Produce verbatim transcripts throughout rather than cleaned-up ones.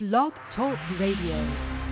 Blog Talk Radio.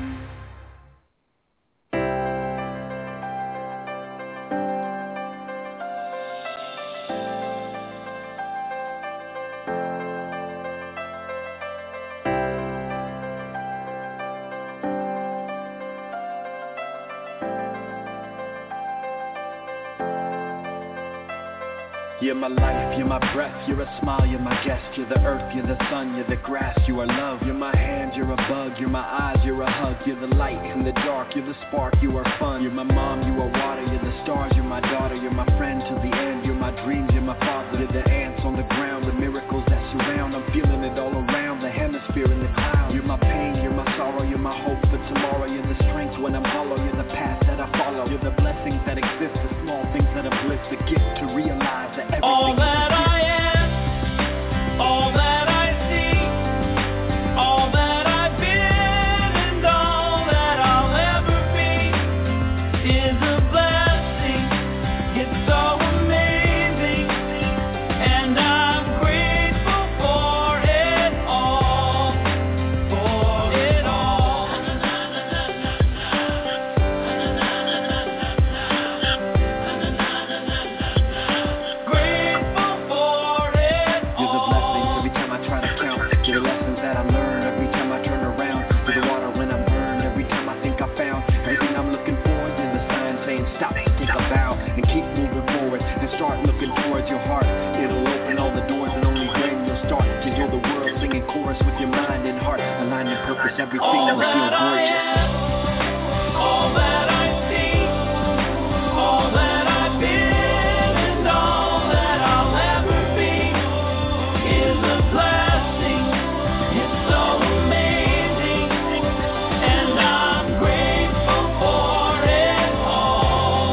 You're my life, you're my breath, you're a smile, you're my guest. You're the earth, you're the sun, you're the grass, you are love. You're my hand, you're a bug, you're my eyes, you're a hug. You're the light in the dark, you're the spark, you are fun. You're my mom, you are water, you're the stars, you're my daughter. You're my friend till the end, you're my dreams, you're my father. You're the ants on the ground, the miracles that surround. I'm feeling it all around, the hemisphere in the cloud. You're my pain, you're my sorrow, you're my hope for tomorrow. You're the strength when I'm hollow, you're the path that I follow. You're the blessings that exist, the small things that are bliss, the gift to realize that everything all that is a gift. I am, all that I see, all that I've been and all that I'll ever be is a blessing. It's so amazing, and I'm grateful for it all, for it all. Grateful for it You're the blessings every time I try to count. You're the lessons that I learn every time I turn around. You're the water when I'm burned every time I think I found everything I'm looking for. You're the sign saying stop, take a bow, and keep moving forward and start looking towards your heart. It'll open all the doors and only then you'll start to hear the world singing chorus with your mind and heart. Aligning purpose, everything all will feel that I gorgeous. am, all that I see, all that I've been and all that I'll ever be is a blessing. It's so amazing, and I'm grateful for it all.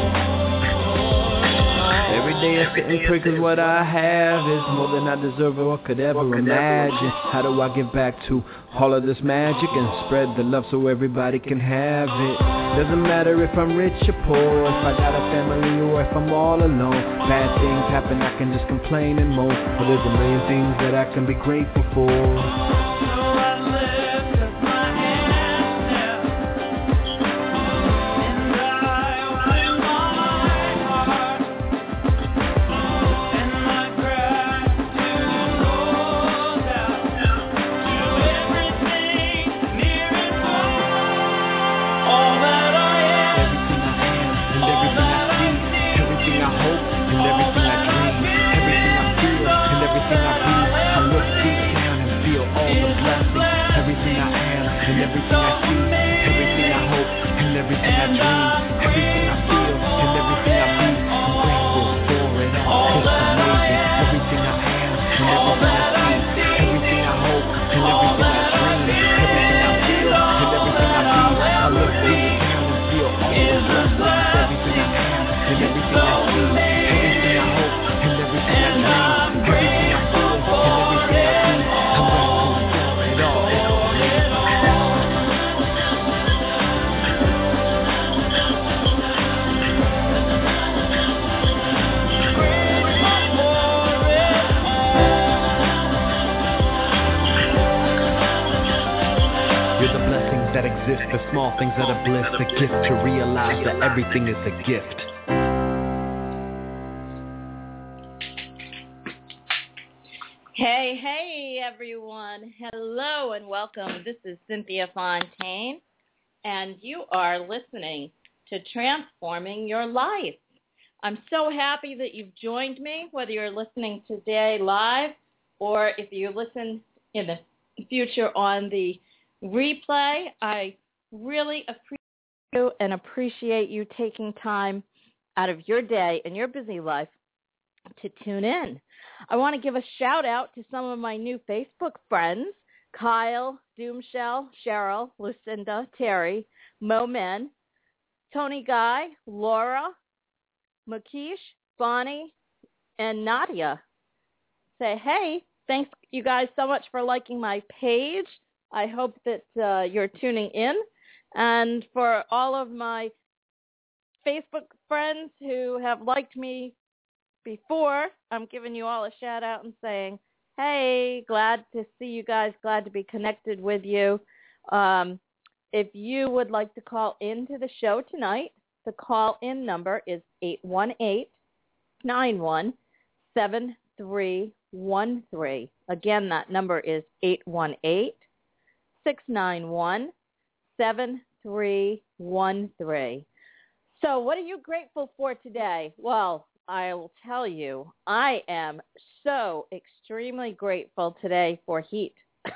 Every day I sit and pray 'cause what I have is more than I deserve or could ever imagine. How do I give back to all of this magic and spread the love so everybody can have it? Doesn't matter if I'm rich or poor, if I got a family or if I'm all alone. Bad things happen, I can just complain and moan, but there's a million things that I can be grateful for. So I lift up my hands now, and I open my heart, and my gratitude goes out to everything near and far. All that I am, Everything I am and everything I see, everything I hope and everything I dream, everything I feel and everything I be. I look deep down and feel all the blessings. Everything I am and everything I see, everything I hope and everything I dream, everything I feel and everything I be. I'm grateful for it all. It's amazing. Everything I am and everything I see, everything I hope and everything I dream, everything I feel and everything I be. I look deep down and feel all the blessings. Everything I am and everything I see, everything I hope and everything I dream, everything I feel and everything I be. I'm grateful for it all. It's amazing. You're the blessings that exist, the small things that are bliss, the gift to realize that everything is a gift. Hey, hey, everyone. Hello and welcome. This is Cynthia Fontaine, and you are listening to Transforming Your Life. I'm so happy that you've joined me, whether you're listening today live or if you listen in the future on the replay. I really appreciate you and appreciate you taking time out of your day and your busy life to tune in. I want to give a shout out to some of my new Facebook friends, Kyle, Doomshell, Cheryl, Lucinda, Terry, Mo Men, Tony Guy, Laura, Makish, Bonnie, and Nadia. Say, hey, thanks you guys so much for liking my page. I hope that uh, you're tuning in. And for all of my Facebook friends who have liked me before, I'm giving you all a shout out and saying, Hey, glad to see you guys. Glad to be connected with you. Um, if you would like to call into the show tonight, the call-in number is eight one eight, nine one, seven three one three. Again, that number is eight one eight, six nine one, seven three one three. So what are you grateful for today? Well, I will tell you, I am so extremely grateful today for heat.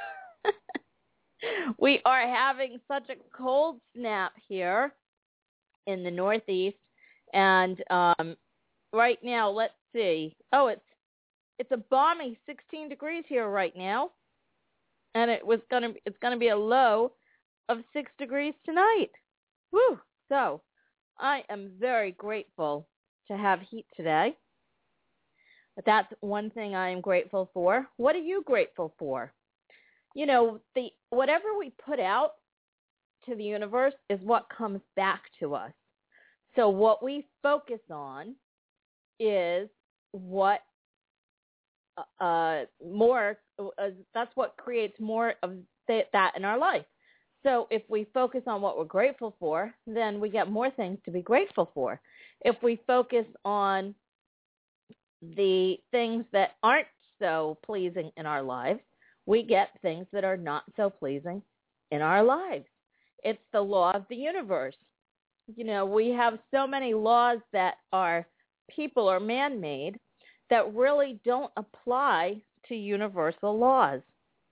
We are having such a cold snap here in the Northeast, and um, right now, let's see. Oh, it's it's a balmy sixteen degrees here right now, and it was gonna it's gonna be a low of six degrees tonight. Woo! So I am very grateful to have heat today. But that's one thing I am grateful for. What are you grateful for? You know, the whatever we put out to the universe is what comes back to us. So what we focus on is what uh, more, uh, that's what creates more of th- that in our life. So if we focus on what we're grateful for, then we get more things to be grateful for. If we focus on the things that aren't so pleasing in our lives, we get things that are not so pleasing in our lives. It's the law of the universe. You know, we have so many laws that are people or man-made that really don't apply to universal laws.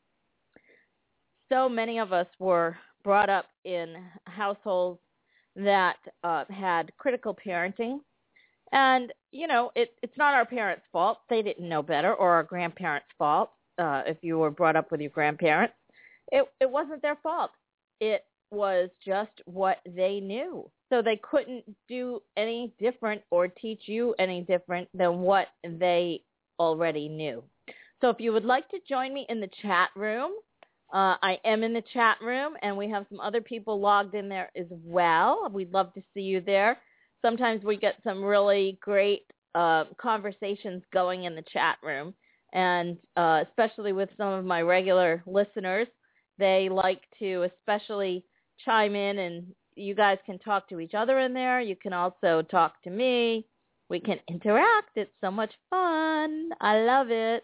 So many of us were brought up in households that uh, had critical parenting. And, you know, it, it's not our parents' fault. They didn't know better, or our grandparents' fault uh, if you were brought up with your grandparents. It, it wasn't their fault. It was just what they knew. So they couldn't do any different or teach you any different than what they already knew. So if you would like to join me in the chat room, Uh, I am in the chat room, and we have some other people logged in there as well. We'd love to see you there. Sometimes we get some really great uh, conversations going in the chat room, and uh, especially with some of my regular listeners, they like to especially chime in, and you guys can talk to each other in there. You can also talk to me. We can interact. It's so much fun. I love it.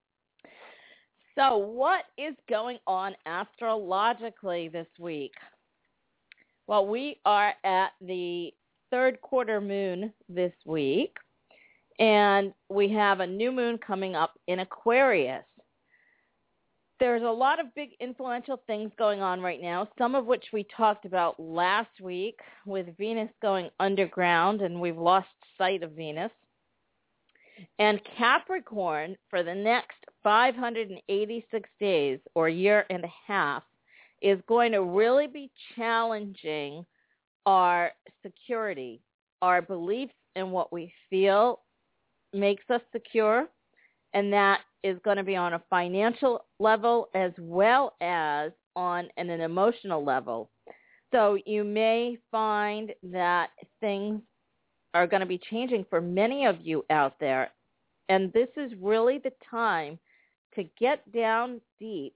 So what is going on astrologically this week? Well, we are at the third quarter moon this week, and we have a new moon coming up in Aquarius. There's a lot of big influential things going on right now, some of which we talked about last week with Venus going underground, and we've lost sight of Venus. And Capricorn, for the next five hundred eighty-six days, or a year and a half, is going to really be challenging our security, our beliefs in what we feel makes us secure, and that is going to be on a financial level as well as on an, an emotional level. So you may find that things are going to be changing for many of you out there. And this is really the time to get down deep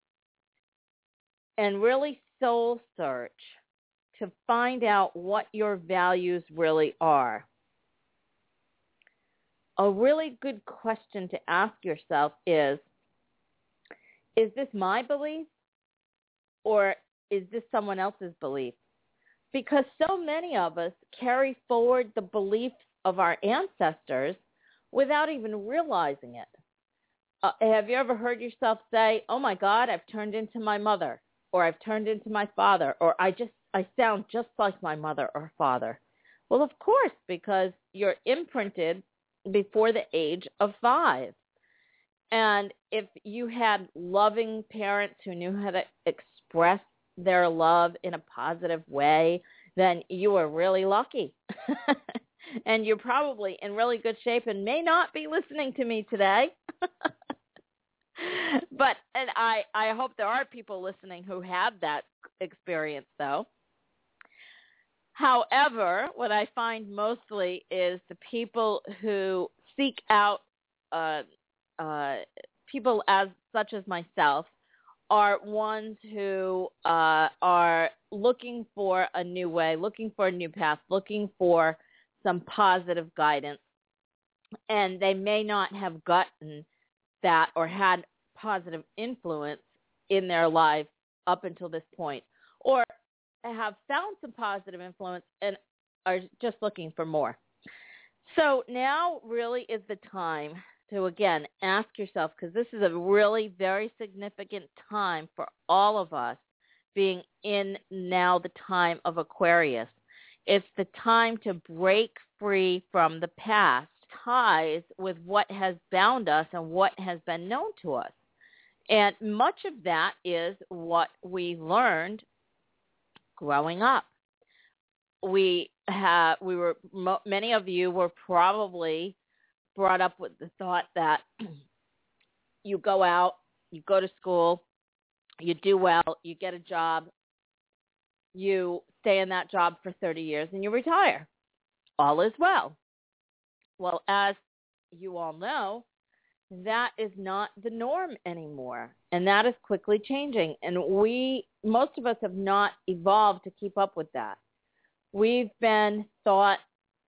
and really soul search to find out what your values really are. A really good question to ask yourself is, is this my belief or is this someone else's belief? Because so many of us carry forward the beliefs of our ancestors without even realizing it. Uh, have you ever heard yourself say, oh my God, I've turned into my mother, or I've turned into my father, or I just, I sound just like my mother or father? Well, of course, because you're imprinted before the age of five. And if you had loving parents who knew how to express their love in a positive way, then you were really lucky. And you're probably in really good shape and may not be listening to me today. But and I, I hope there are people listening who have that experience, though. However, what I find mostly is the people who seek out uh, uh, people as such as myself are ones who uh, are looking for a new way, looking for a new path, looking for some positive guidance, and they may not have gotten that or had positive influence in their life up until this point, or have found some positive influence and are just looking for more. So now really is the time to, again, ask yourself, because this is a really very significant time for all of us being in now the time of Aquarius. It's the time to break free from the past ties with what has bound us and what has been known to us. And much of that is what we learned growing up. We have, we were, many of you were probably brought up with the thought that you go out, you go to school, you do well, you get a job, you stay in that job for thirty years, and you retire. All is well. Well, as you all know, that is not the norm anymore, and that is quickly changing. And we, most of us have not evolved to keep up with that. We've been taught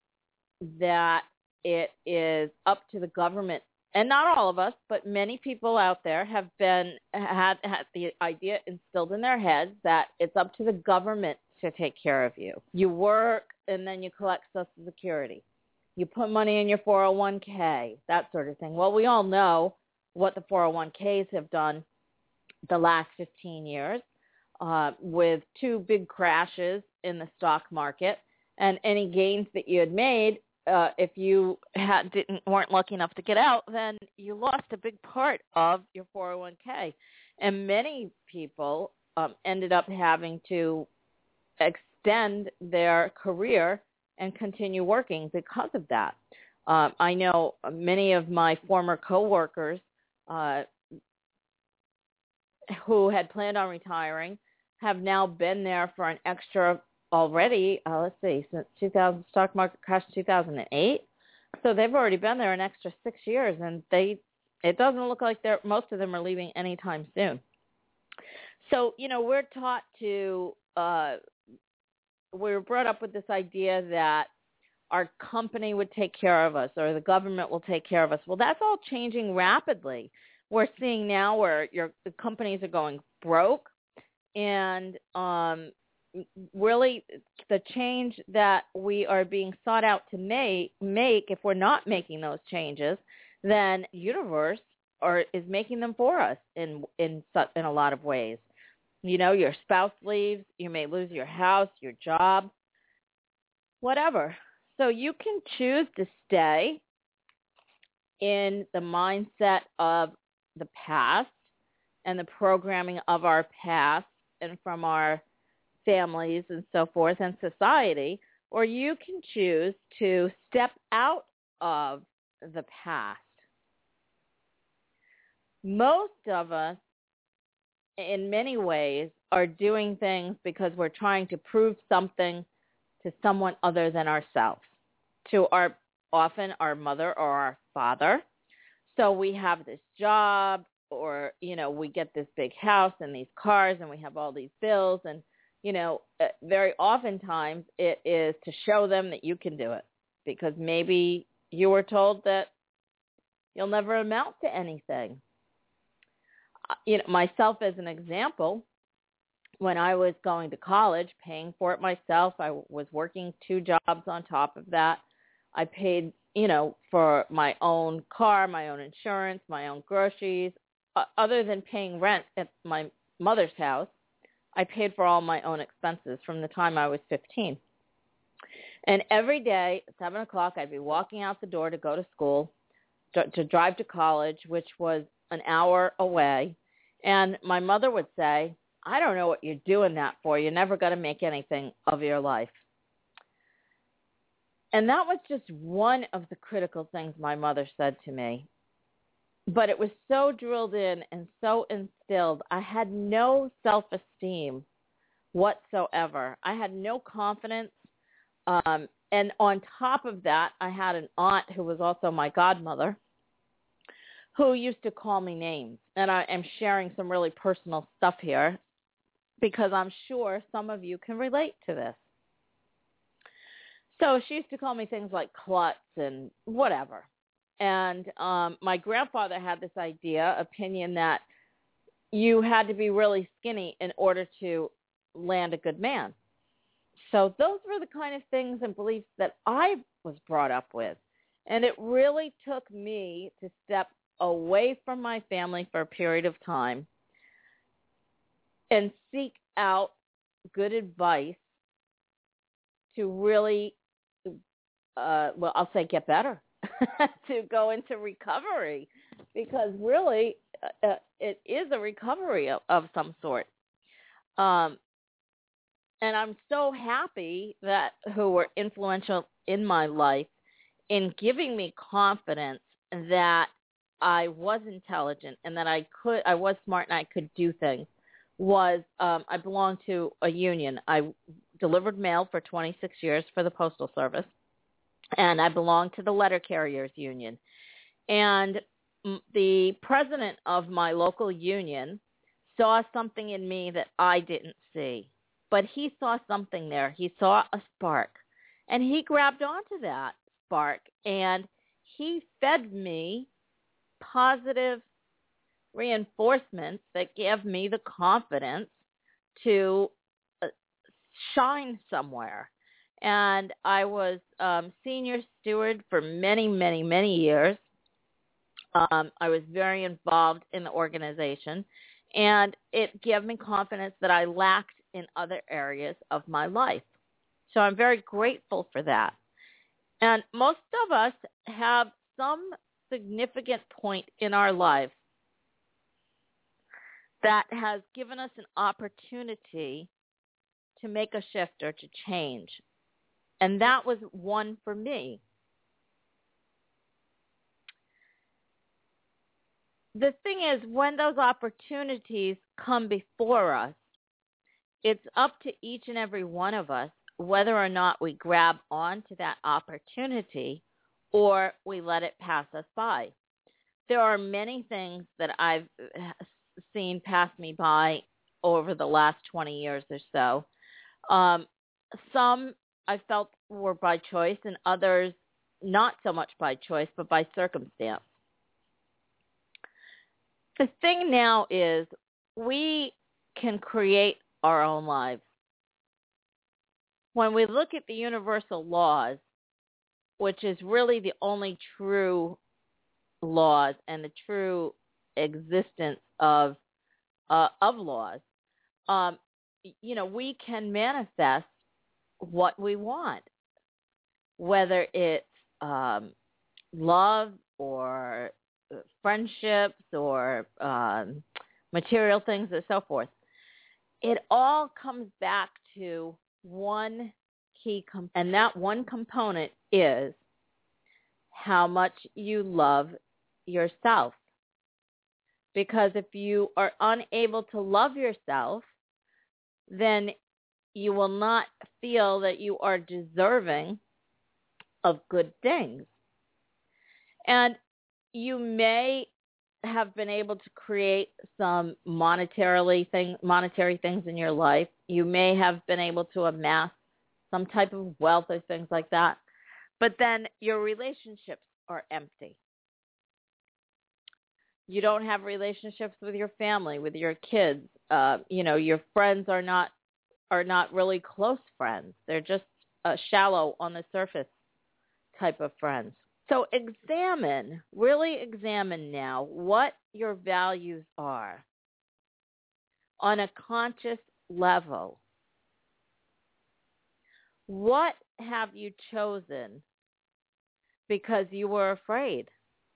that it is up to the government, and not all of us, but many people out there have been had, had the idea instilled in their heads that it's up to the government to take care of you. You work, and then you collect Social Security. You put money in your four oh one k, that sort of thing. Well, we all know what the four oh one k's have done the last fifteen years uh, with two big crashes in the stock market, and any gains that you had made, uh, if you had, didn't weren't lucky enough to get out, then you lost a big part of your four oh one k. And many people um, ended up having to extend their career and continue working because of that. Um, I know many of my former coworkers uh, who had planned on retiring have now been there for an extra already, uh, let's see, since two thousand, stock market crashed two thousand eight. So they've already been there an extra six years, and they, it doesn't look like they're, most of them are leaving anytime soon. So, you know, we're taught to, uh, we were brought up with this idea that our company would take care of us or the government will take care of us. Well, that's all changing rapidly. We're seeing now where your the companies are going broke, and um, really the change that we are being sought out to make, make, if we're not making those changes, then universe or is making them for us in in in a lot of ways. You know, your spouse leaves, you may lose your house, your job, whatever. So you can choose to stay in the mindset of the past and the programming of our past and from our families and so forth and society, or you can choose to step out of the past. Most of us, in many ways, are doing things because we're trying to prove something to someone other than ourselves, to our often our mother or our father. So we have this job, or, you know, we get this big house and these cars, and we have all these bills, and, you know, very oftentimes it is to show them that you can do it, because maybe you were told that you'll never amount to anything. You know, myself as an example, when I was going to college, paying for it myself, I was working two jobs on top of that. I paid, you know, for my own car, my own insurance, my own groceries. Uh, other than paying rent at my mother's house, I paid for all my own expenses from the time I was fifteen. And every day at seven o'clock, I'd be walking out the door to go to school, to, to drive to college, which was an hour away. And my mother would say, I don't know what you're doing that for. You're never going to make anything of your life. And that was just one of the critical things my mother said to me. But it was so drilled in and so instilled, I had no self-esteem whatsoever. I had no confidence. Um, and on top of that, I had an aunt who was also my godmother, who used to call me names. And I am sharing some really personal stuff here because I'm sure some of you can relate to this. So she used to call me things like klutz and whatever. And um, my grandfather had this idea, opinion that you had to be really skinny in order to land a good man. So those were the kind of things and beliefs that I was brought up with. And it really took me to step away from my family for a period of time and seek out good advice to really, uh, well, I'll say get better, to go into recovery, because really uh, it is a recovery of, of some sort. Um, and I'm so happy that who were influential in my life in giving me confidence that I was intelligent and that I could, I was smart and I could do things was um, I belonged to a union. I delivered mail for twenty-six years for the Postal Service, and I belonged to the Letter Carriers Union. And the president of my local union saw something in me that I didn't see, but he saw something there. He saw a spark, and he grabbed onto that spark, and he fed me positive reinforcements that gave me the confidence to uh, shine somewhere. And I was um, senior steward for many, many, many years. Um, I was very involved in the organization, and it gave me confidence that I lacked in other areas of my life. So I'm very grateful for that. And most of us have some significant point in our lives that has given us an opportunity to make a shift or to change. And that was one for me. The thing is, when those opportunities come before us, it's up to each and every one of us whether or not we grab onto that opportunity or we let it pass us by. There are many things that I've seen pass me by over the last twenty years or so. Um, some I felt were by choice, and others not so much by choice, but by circumstance. The thing now is we can create our own lives. When we look at the universal laws, which is really the only true laws and the true existence of uh, of laws, um, you know, we can manifest what we want, whether it's um, love or friendships or um, material things and so forth. It all comes back to one key component, and that one component is how much you love yourself. Because if you are unable to love yourself, then you will not feel that you are deserving of good things. And you may have been able to create some monetarily thing, monetary things in your life. You may have been able to amass some type of wealth or things like that. But then your relationships are empty. You don't have relationships with your family, with your kids. Uh, you know, your friends are not are not really close friends. They're just uh, shallow on the surface type of friends. So examine, really examine now what your values are on a conscious level. What have you chosen because you were afraid?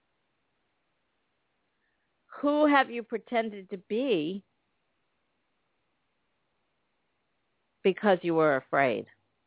Who have you pretended to be because you were afraid?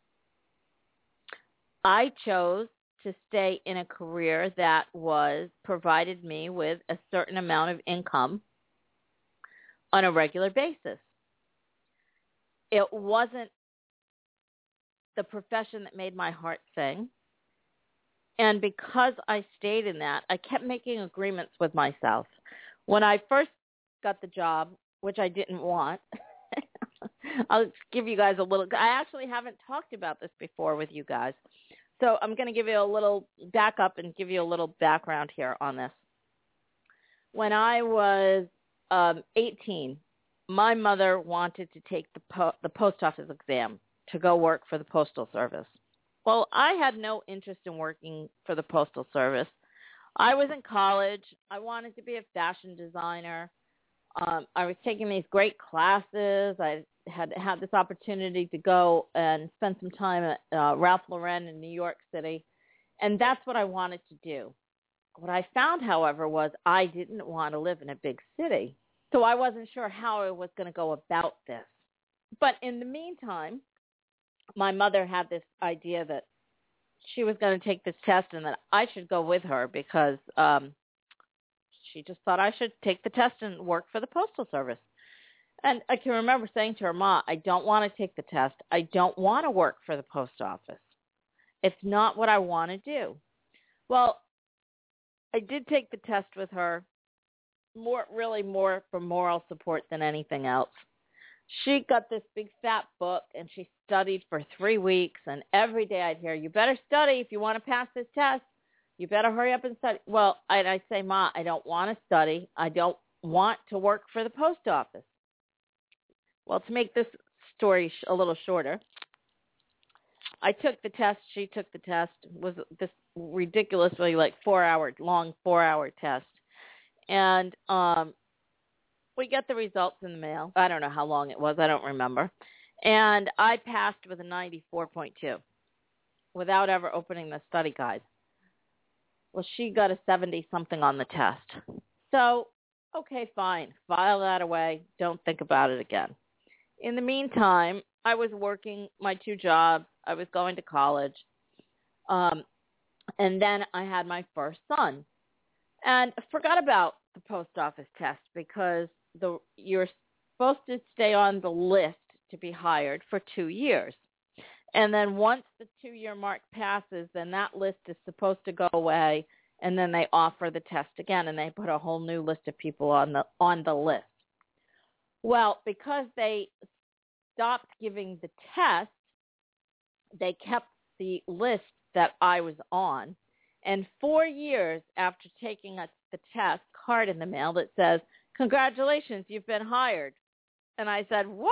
I chose to stay in a career that was provided me with a certain amount of income on a regular basis. It wasn't the profession that made my heart sing. And because I stayed in that, I kept making agreements with myself. When I first got the job, which I didn't want, I'll give you guys a little, I actually haven't talked about this before with you guys. So I'm going to give you a little back up and give you a little background here on this. When I was um, eighteen, my mother wanted to take the, po- the post office exam to go work for the Postal Service. Well, I had no interest in working for the Postal Service. I was in college. I wanted to be a fashion designer. Um, I was taking these great classes. I had had this opportunity to go and spend some time at uh, Ralph Lauren in New York City, and that's what I wanted to do. What I found, however, was I didn't want to live in a big city, so I wasn't sure how I was going to go about this. But in the meantime, my mother had this idea that she was going to take this test and that I should go with her because um, she just thought I should take the test and work for the Postal Service. And I can remember saying to her, Ma, I don't want to take the test. I don't want to work for the post office. It's not what I want to do. Well, I did take the test with her, more really more for moral support than anything else. She got this big fat book, and she studied for three weeks, and every day I'd hear, you better study if you want to pass this test. You better hurry up and study. Well, I'd, I'd say, Ma, I don't want to study. I don't want to work for the post office. Well, to make this story a little shorter, I took the test. She took the test. It was this ridiculously like four-hour, long four-hour test. And um, we got the results in the mail. I don't know how long it was. I don't remember. And I passed with a ninety-four point two without ever opening the study guide. Well, she got a seventy-something on the test. So, okay, fine. File that away. Don't think about it again. In the meantime, I was working my two jobs. I was going to college. Um, and then I had my first son. And I forgot about the post office test because the you're supposed to stay on the list to be hired for two years. And then once the two-year mark passes, then that list is supposed to go away, and then they offer the test again, and they put a whole new list of people on the on the list. Well, because they stopped giving the test, they kept the list that I was on. And four years after taking a, the test, card in the mail that says, congratulations, you've been hired. And I said, what?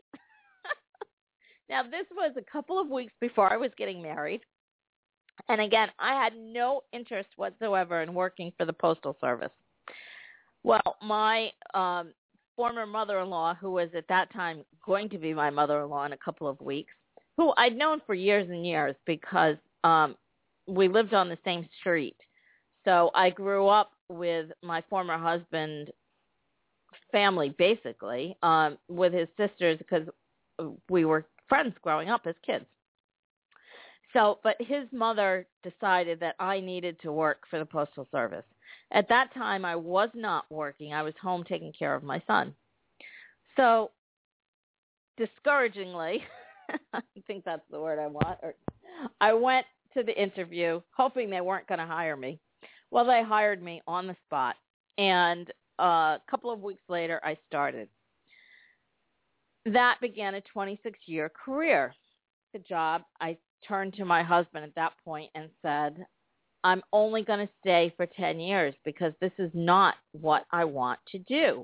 Now, this was a couple of weeks before I was getting married. And again, I had no interest whatsoever in working for the Postal Service. Well, my um, former mother-in-law, who was at that time going to be my mother-in-law in a couple of weeks, who I'd known for years and years because um, we lived on the same street. So I grew up with my former husband family, basically, um, with his sisters because we were friends growing up as kids. So, but his mother decided that I needed to work for the Postal Service. At that time, I was not working. I was home taking care of my son. So, discouragingly, I think that's the word I want, or, I went to the interview hoping they weren't going to hire me. Well, they hired me on the spot, and uh, a couple of weeks later, I started. That began a twenty-six-year career. The job, I turned to my husband at that point and said, I'm only going to stay for ten years because this is not what I want to do.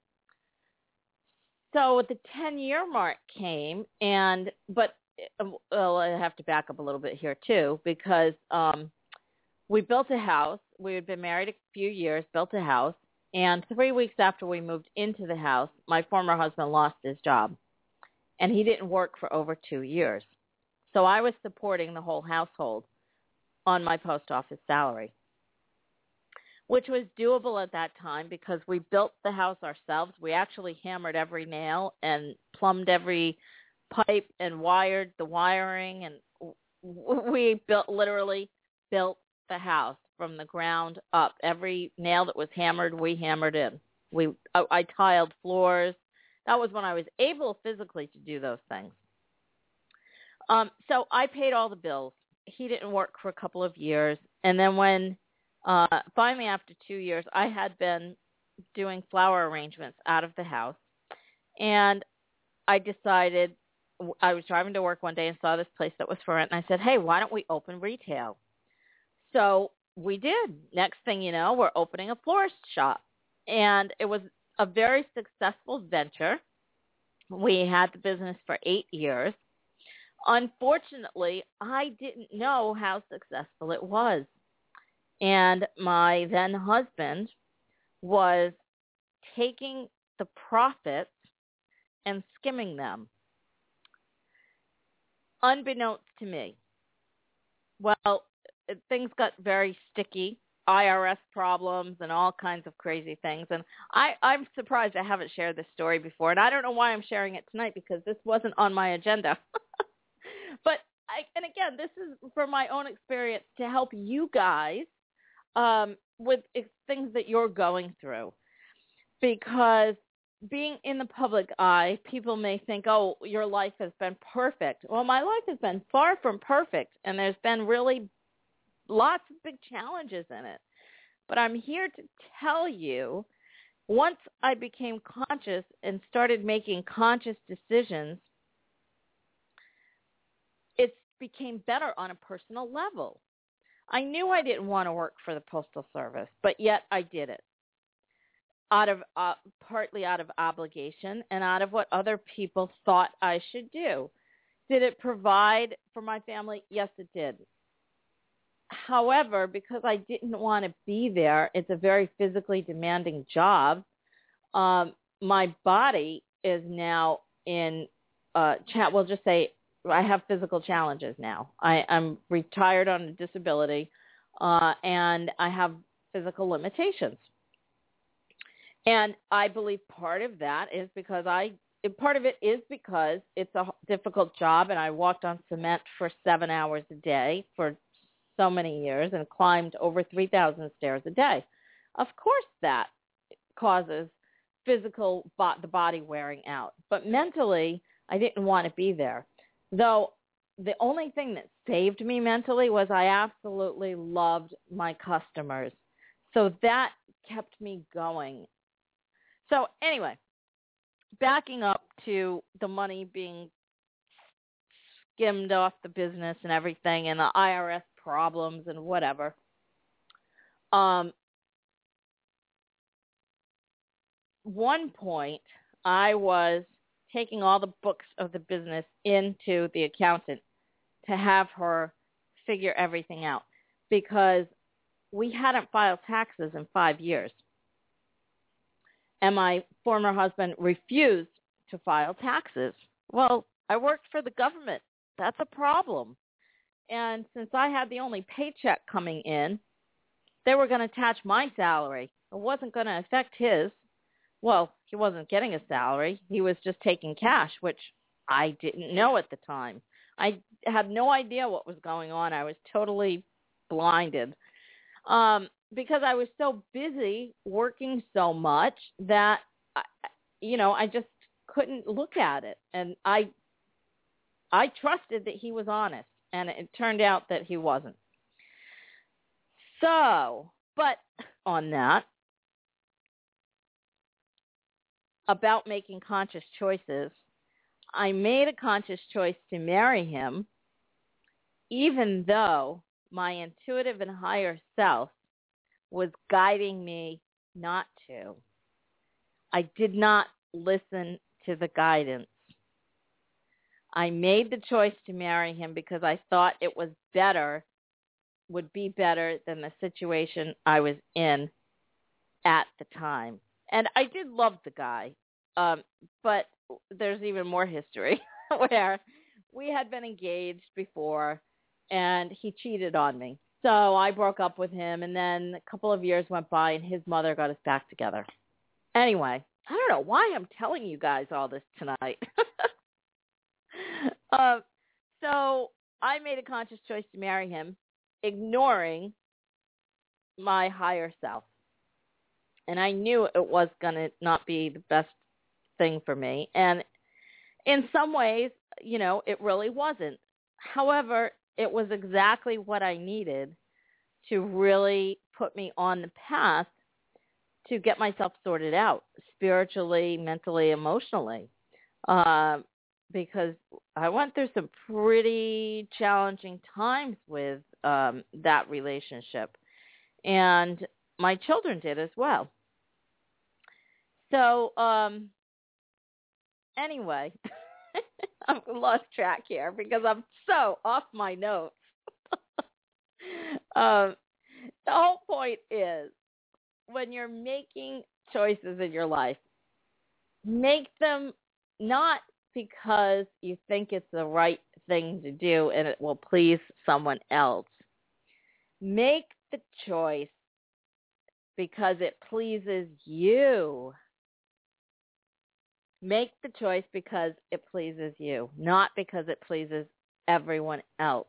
So the ten-year mark came, and but well, I have to back up a little bit here too because um, we built a house. We had been married a few years, built a house. And three weeks after we moved into the house, my former husband lost his job, and he didn't work for over two years. So I was supporting the whole household on my post office salary, which was doable at that time because we built the house ourselves. We actually hammered every nail and plumbed every pipe and wired the wiring, and we built literally built the house from the ground up. Every nail that was hammered, we hammered in. We I, I tiled floors. That was when I was able physically to do those things. Um, so I paid all the bills. he didn't work for a couple of years. And then when uh, finally after two years, I had been doing flower arrangements out of the house. And I decided, I was driving to work one day and saw this place that was for rent. And I said, hey, why don't we open retail? So we did. Next thing you know, we're opening a florist shop. And it was a very successful venture. We had the business for eight years. Unfortunately, I didn't know how successful it was. And my then husband was taking the profits and skimming them, unbeknownst to me. Well, things got very sticky, I R S problems and all kinds of crazy things. And I, I'm surprised I haven't shared this story before. And I don't know why I'm sharing it tonight because this wasn't on my agenda. But, I, and again, this is from my own experience to help you guys um, with things that you're going through. Because being in the public eye, people may think, oh, your life has been perfect. Well, my life has been far from perfect, and there's been really lots of big challenges in it. But I'm here to tell you, once I became conscious and started making conscious decisions, it became better on a personal level. I knew I didn't want to work for the Postal Service, but yet I did it. Out of uh, partly out of obligation and out of what other people thought I should do. Did it provide for my family? Yes, it did. However, because I didn't want to be there, it's a very physically demanding job. Um, my body is now in, uh, chat. We'll just say I have physical challenges now. I, I'm retired on a disability, uh, and I have physical limitations. And I believe part of that is because I, part of it is because it's a difficult job, and I walked on cement for seven hours a day for so many years and climbed over three thousand stairs a day. Of course that causes physical, the body wearing out. But mentally, I didn't want to be there. Though the only thing that saved me mentally was I absolutely loved my customers. So that kept me going. So anyway, backing up to the money being skimmed off the business and everything and the I R S problems and whatever, um, one point I was taking all the books of the business into the accountant to have her figure everything out because we hadn't filed taxes in five years. And my former husband refused to file taxes. Well, I worked for the government. That's a problem. And since I had the only paycheck coming in, they were going to attach my salary. It wasn't going to affect his. Well, he wasn't getting a salary. He was just taking cash, which I didn't know at the time. I had no idea what was going on. I was totally blinded. Um, because I was so busy working so much that, I, you know, I just couldn't look at it. And I I trusted that he was honest, and it turned out that he wasn't. So, but on that, about making conscious choices, I made a conscious choice to marry him, even though my intuitive and higher self was guiding me not to. I did not listen to the guidance. I made the choice to marry him because I thought it was better, would be better than the situation I was in at the time. And I did love the guy, um, but there's even more history where we had been engaged before and he cheated on me. So I broke up with him, and then a couple of years went by, and his mother got us back together. Anyway, I don't know why I'm telling you guys all this tonight. uh, so I made a conscious choice to marry him, ignoring my higher self. And I knew it was going to not be the best thing for me. And in some ways, you know, it really wasn't. However, it was exactly what I needed to really put me on the path to get myself sorted out spiritually, mentally, emotionally, uh, because I went through some pretty challenging times with um, that relationship, and my children did as well. So um, anyway, I've lost track here because I'm so off my notes. um, the whole point is, when you're making choices in your life, make them not because you think it's the right thing to do and it will please someone else. Make the choice because it pleases you. Make the choice because it pleases you, not because it pleases everyone else.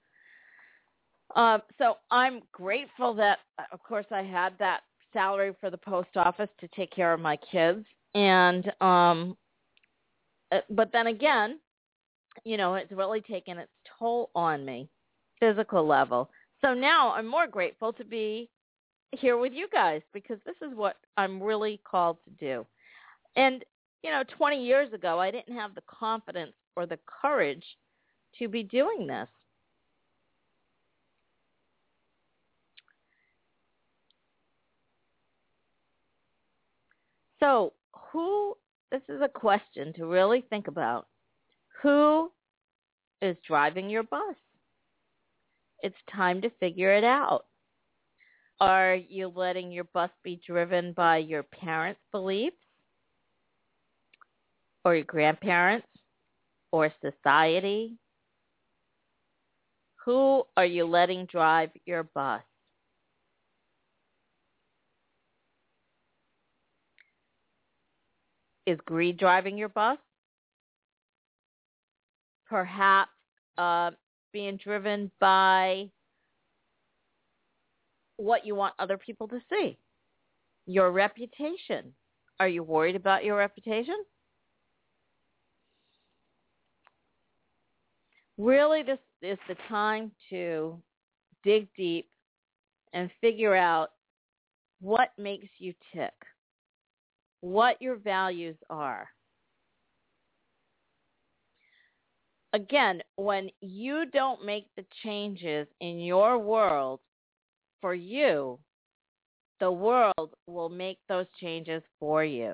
Um, so I'm grateful that, of course, I had that salary for the post office to take care of my kids. And, um, but then again, you know, it's really taken its toll on me, physical level. So now I'm more grateful to be here with you guys because this is what I'm really called to do. And, you know, twenty years ago, I didn't have the confidence or the courage to be doing this. So who, this is a question to really think about. Who is driving your bus? It's time to figure it out. Are you letting your bus be driven by your parents' beliefs or your grandparents or society? Who are you letting drive your bus? Is greed driving your bus? Perhaps uh, being driven by what you want other people to see. Your reputation. Are you worried about your reputation? Really, this is the time to dig deep and figure out what makes you tick, what your values are. Again, when you don't make the changes in your world for you, the world will make those changes for you.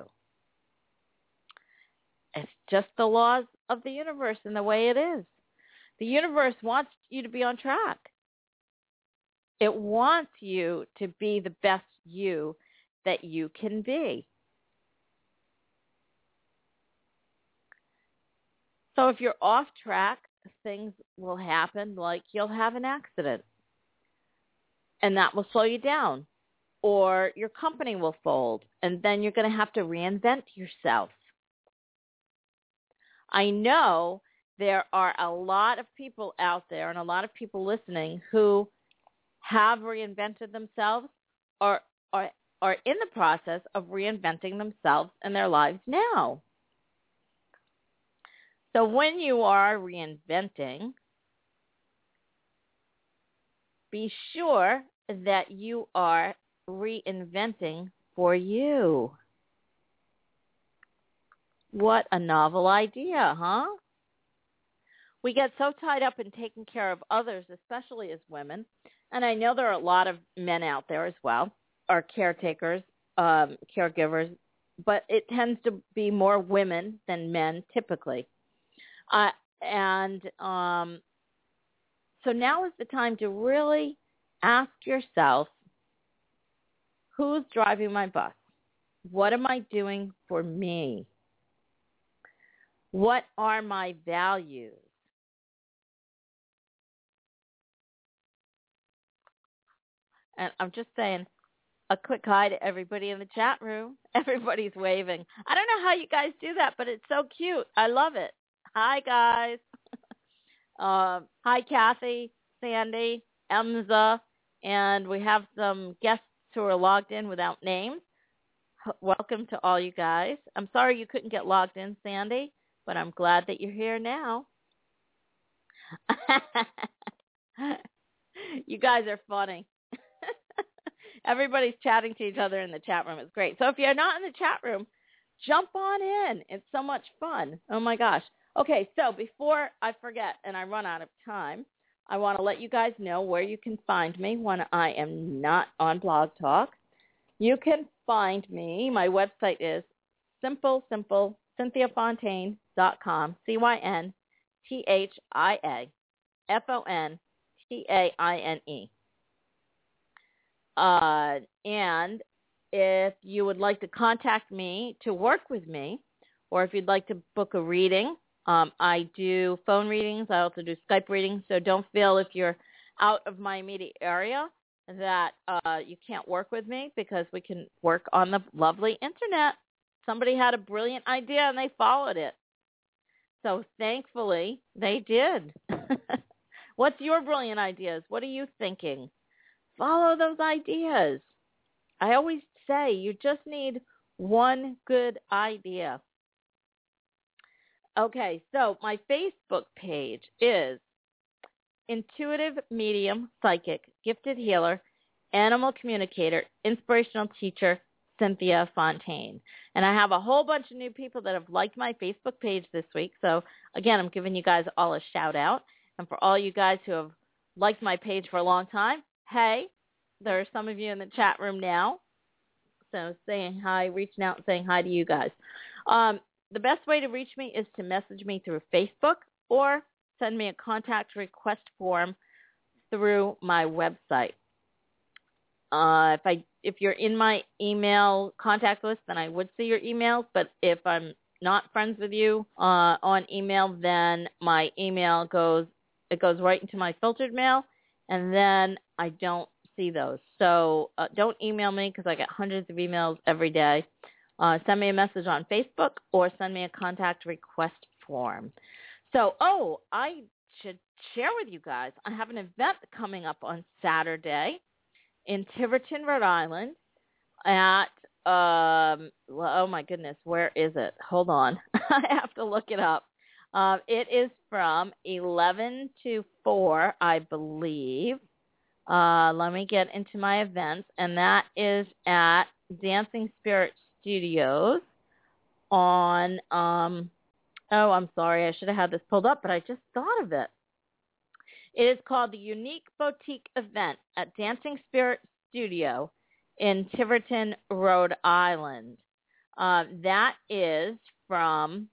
It's just the laws of the universe and the way it is. The universe wants you to be on track. It wants you to be the best you that you can be. So if you're off track, things will happen, like you'll have an accident, and that will slow you down. Or your company will fold, and then you're going to have to reinvent yourself. I know there are a lot of people out there and a lot of people listening who have reinvented themselves or are, are in the process of reinventing themselves in their lives now. So when you are reinventing, be sure that you are reinventing for you. What a novel idea, huh? We get so tied up in taking care of others, especially as women, and I know there are a lot of men out there as well, or caretakers, um, caregivers, but it tends to be more women than men typically. Uh, and um, so now is the time to really ask yourself, who's driving my bus? What am I doing for me? What are my values? And I'm just saying a quick hi to everybody in the chat room. Everybody's waving. I don't know how you guys do that, but it's so cute. I love it. Hi, guys. uh, hi, Kathy, Sandy, Emza, and we have some guests who are logged in without names. Welcome to all you guys. I'm sorry you couldn't get logged in, Sandy, but I'm glad that you're here now. You guys are funny. Everybody's chatting to each other in the chat room. It's great. So if you're not in the chat room, jump on in. It's so much fun. Oh, my gosh. Okay, so before I forget and I run out of time, I want to let you guys know where you can find me when I am not on Blog Talk. You can find me. My website is simple, simple, cynthia fontaine dot com, C Y N T H I A F O N T A I N E. Uh, and if you would like to contact me to work with me, or if you'd like to book a reading, um, I do phone readings. I also do Skype readings. So don't feel if you're out of my immediate area that uh, you can't work with me, because we can work on the lovely internet. Somebody had a brilliant idea and they followed it. So thankfully they did. What's your brilliant ideas? What are you thinking? Follow those ideas. I always say you just need one good idea. Okay, so my Facebook page is Intuitive Medium Psychic Gifted Healer Animal Communicator Inspirational Teacher Cynthia Fontaine. And I have a whole bunch of new people that have liked my Facebook page this week. So again, I'm giving you guys all a shout out. And for all you guys who have liked my page for a long time, hey, there are some of you in the chat room now. So saying hi, reaching out and saying hi to you guys. Um, the best way to reach me is to message me through Facebook or send me a contact request form through my website. Uh, if I if you're in my email contact list, then I would see your emails. But if I'm not friends with you uh, on email, then my email goes it goes right into my filtered mail, and then I don't see those. So uh, don't email me, because I get hundreds of emails every day. Uh, send me a message on Facebook or send me a contact request form. So, oh, I should share with you guys, I have an event coming up on Saturday in Tiverton, Rhode Island at, um, well, oh my goodness, where is it? Hold on. I have to look it up. Uh, it is from eleven to four, I believe. Uh, let me get into my events, and that is at Dancing Spirit Studios on, um, oh, I'm sorry, I should have had this pulled up, but I just thought of it. It is called the Unique Boutique Event at Dancing Spirit Studio in Tiverton, Rhode Island. Uh, that is from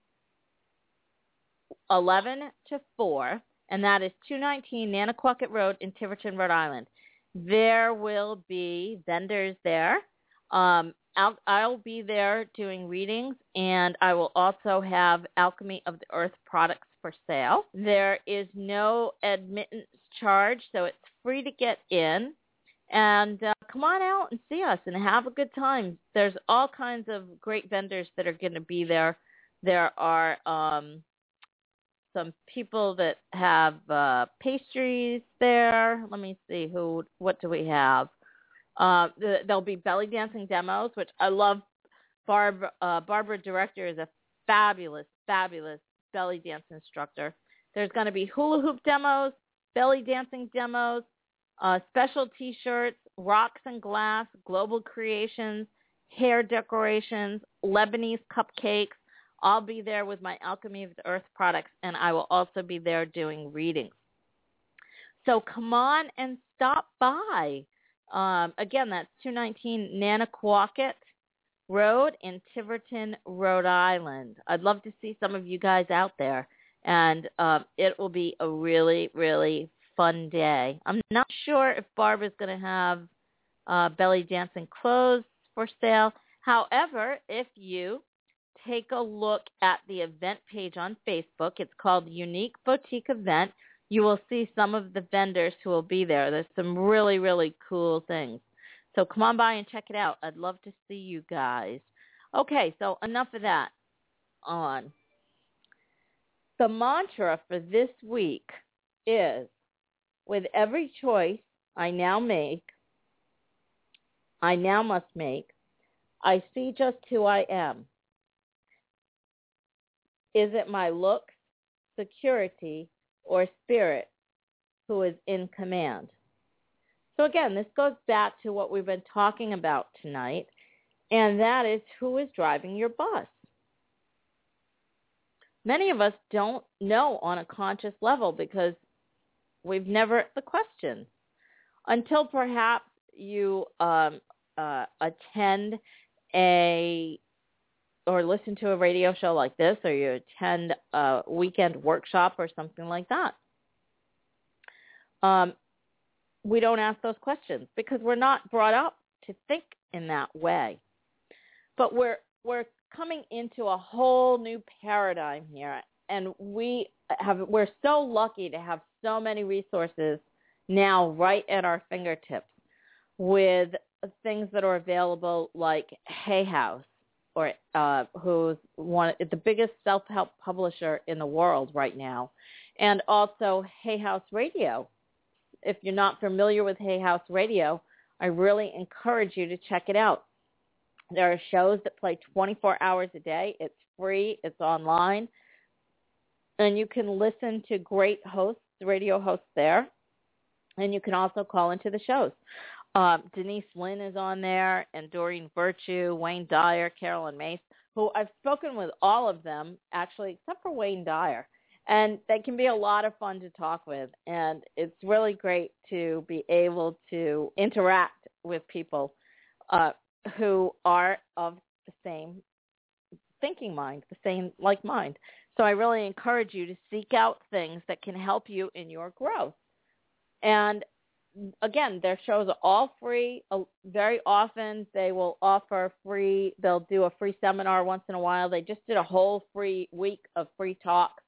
eleven to four, and that is two nineteen Nanaquacket Road in Tiverton, Rhode Island. There will be vendors there. Um, I'll, I'll be there doing readings, and I will also have Alchemy of the Earth products for sale. There is no admittance charge, so it's free to get in. And uh, come on out and see us and have a good time. There's all kinds of great vendors that are going to be there. There are um, some people that have uh, pastries there. Let me see, who. What do we have? Uh, the, there'll be belly dancing demos, which I love. Barb, uh, Barbara Director is a fabulous, fabulous belly dance instructor. There's going to be hula hoop demos, belly dancing demos, uh, special T-shirts, rocks and glass, global creations, hair decorations, Lebanese cupcakes. I'll be there with my Alchemy of the Earth products, and I will also be there doing readings. So come on and stop by. Um, again, that's two nineteen Nanaquacket Road in Tiverton, Rhode Island. I'd love to see some of you guys out there, and um, it will be a really, really fun day. I'm not sure if Barbara's going to have uh, belly dancing clothes for sale. However, if you take a look at the event page on Facebook, it's called Unique Boutique Event. You will see some of the vendors who will be there. There's some really, really cool things. So come on by and check it out. I'd love to see you guys. Okay, so enough of that. On. The mantra for this week is, with every choice I now make, I now must make, I see just who I am. Is it my looks, security, or spirit? who is in command. So again, this goes back to what we've been talking about tonight, and that is who is driving your bus. Many of us don't know on a conscious level because we've never the question until perhaps you um, uh, attend a or listen to a radio show like this, or you attend a weekend workshop or something like that. Um, we don't ask those questions because we're not brought up to think in that way. But we're we're coming into a whole new paradigm here, and we have we're so lucky to have so many resources now right at our fingertips with things that are available like Hay House, or uh, who's one the biggest self-help publisher in the world right now, and also Hay House Radio. If you're not familiar with Hay House Radio, I really encourage you to check it out. There are shows that play twenty-four hours a day. It's free. It's online. And you can listen to great hosts, radio hosts there. And you can also call into the shows. Um, Denise Lynn is on there, and Doreen Virtue, Wayne Dyer, Carolyn Mace, who I've spoken with all of them, actually, except for Wayne Dyer. And they can be a lot of fun to talk with. And it's really great to be able to interact with people uh, who are of the same thinking mind, the same like mind. So I really encourage you to seek out things that can help you in your growth. And again, their shows are all free. Very often they will offer free, they'll do a free seminar once in a while. They just did a whole free week of free talks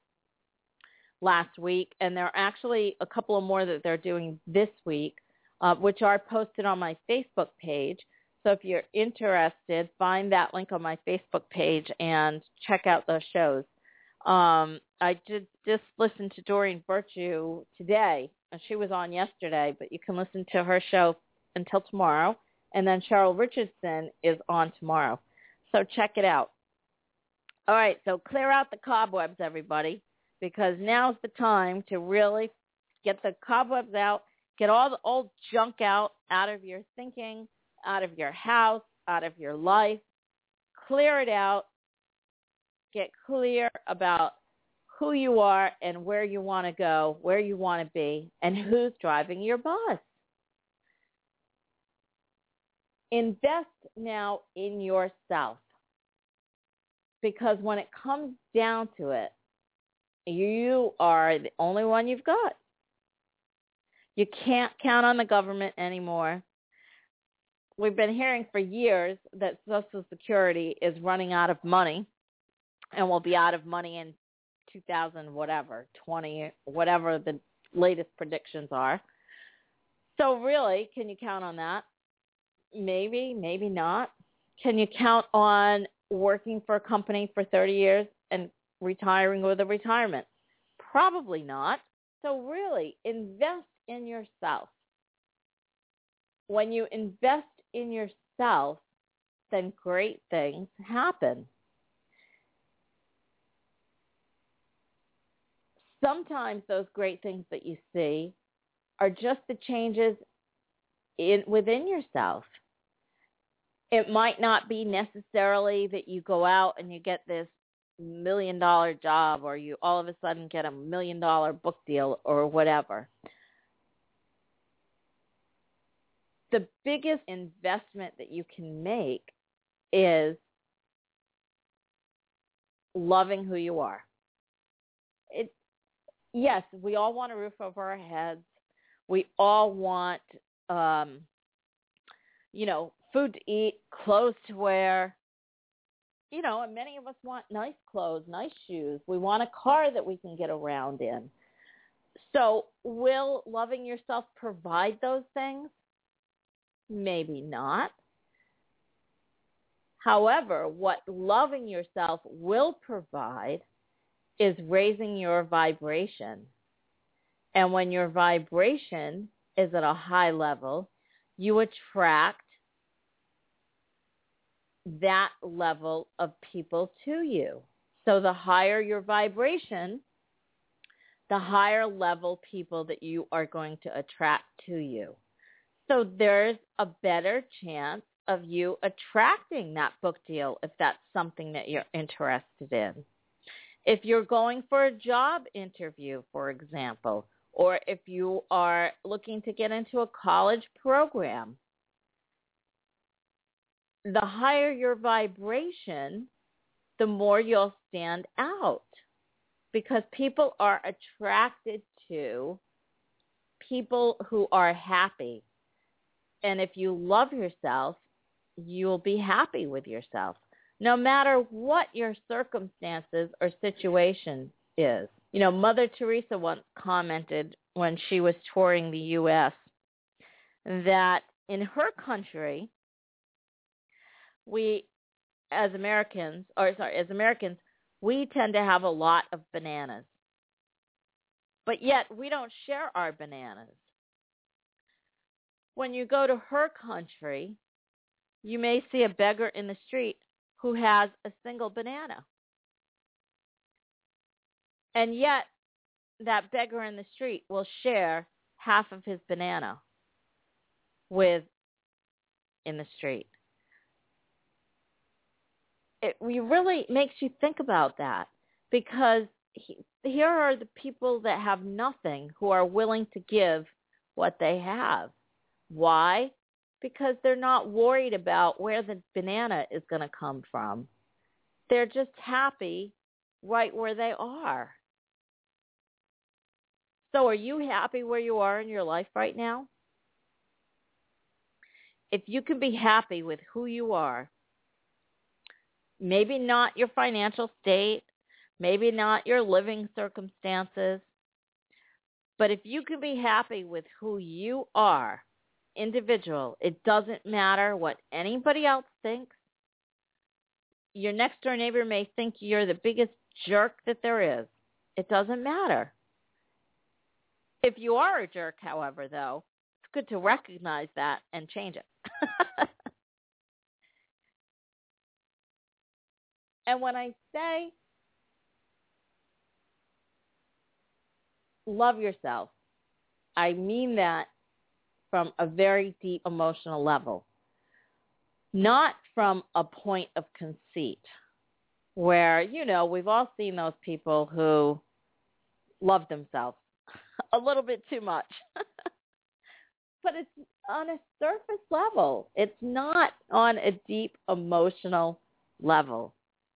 last week, and there are actually a couple of more that they're doing this week, uh, which are posted on my Facebook page. So if you're interested, find that link on my Facebook page and check out those shows. Um, I did just listen to Doreen Virtue today, and she was on yesterday, but you can listen to her show until tomorrow, and then Cheryl Richardson is on tomorrow. So check it out. All right, so clear out the cobwebs, everybody, because now's the time to really get the cobwebs out, get all the old junk out, out of your thinking, out of your house, out of your life. Clear it out. Get clear about who you are and where you want to go, where you want to be, and who's driving your bus. Invest now in yourself, because when it comes down to it, you are the only one you've got. You can't count on the government anymore. We've been hearing for years that Social Security is running out of money and will be out of money in two thousand whatever, twenty, whatever the latest predictions are. So really, can you count on that? Maybe, maybe not. Can you count on working for a company for thirty years and retiring with a retirement? Probably not. So really, invest in yourself. When you invest in yourself, then great things happen. Sometimes those great things that you see are just the changes in within yourself. It might not be necessarily that you go out and you get this million dollar job, or you all of a sudden get a million dollar book deal or whatever. The biggest investment that you can make is loving who you are. It, yes, we all want a roof over our heads. We all want, um, you know, food to eat, clothes to wear. You know, and many of us want nice clothes, nice shoes. We want a car that we can get around in. So will loving yourself provide those things? Maybe not. However, what loving yourself will provide is raising your vibration. And when your vibration is at a high level, you attract that level of people to you. So the higher your vibration, the higher level people that you are going to attract to you. So there's a better chance of you attracting that book deal if that's something that you're interested in. If you're going for a job interview, for example, or if you are looking to get into a college program, the higher your vibration, the more you'll stand out, because people are attracted to people who are happy. And if you love yourself, you'll be happy with yourself, no matter what your circumstances or situation is. You know, Mother Teresa once commented when she was touring the U S that in her country, we as Americans, or sorry, as Americans, we tend to have a lot of bananas. But yet we don't share our bananas. When you go to her country, you may see a beggar in the street who has a single banana. And yet, that beggar in the street will share half of his banana with in the street. It really makes you think about that, because he, here are the people that have nothing who are willing to give what they have. Why? Because they're not worried about where the banana is going to come from. They're just happy right where they are. So are you happy where you are in your life right now? If you can be happy with who you are, maybe not your financial state, maybe not your living circumstances, but if you can be happy with who you are, individual, it doesn't matter what anybody else thinks. Your next door neighbor may think you're the biggest jerk that there is. It doesn't matter. If you are a jerk, however, though, it's good to recognize that and change it. And when I say love yourself, I mean that from a very deep emotional level, not from a point of conceit where, you know, we've all seen those people who love themselves a little bit too much. But it's on a surface level. It's not on a deep emotional level.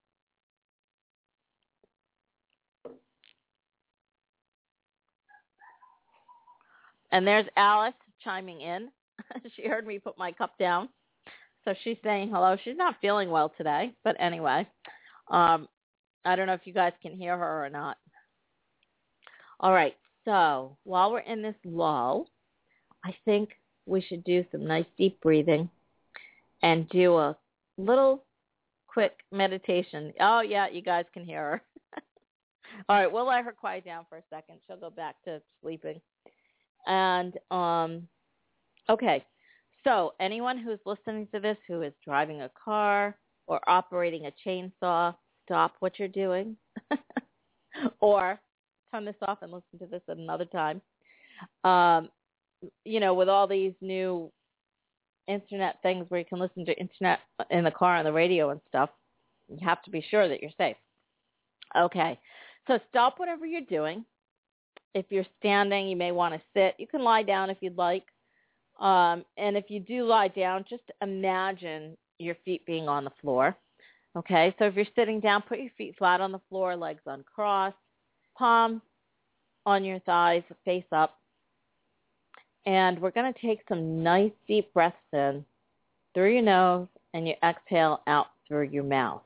And there's Alice chiming in. She heard me put my cup down. So she's saying hello. She's not feeling well today. But anyway, um, I don't know if you guys can hear her or not. All right. So while we're in this lull, I think we should do some nice deep breathing and do a little quick meditation. Oh, yeah, you guys can hear her. All right. We'll let her quiet down for a second. She'll go back to sleeping. And, um, okay, so anyone who's listening to this who is driving a car or operating a chainsaw, stop what you're doing. Or turn this off and listen to this at another time. Um, you know, with all these new internet things where you can listen to internet in the car on the radio and stuff, you have to be sure that you're safe. Okay, so stop whatever you're doing. If you're standing, you may want to sit. You can lie down if you'd like. Um, and if you do lie down, just imagine your feet being on the floor. Okay, so if you're sitting down, put your feet flat on the floor, legs uncrossed, palms on your thighs, face up. And we're going to take some nice deep breaths in through your nose, and you exhale out through your mouth.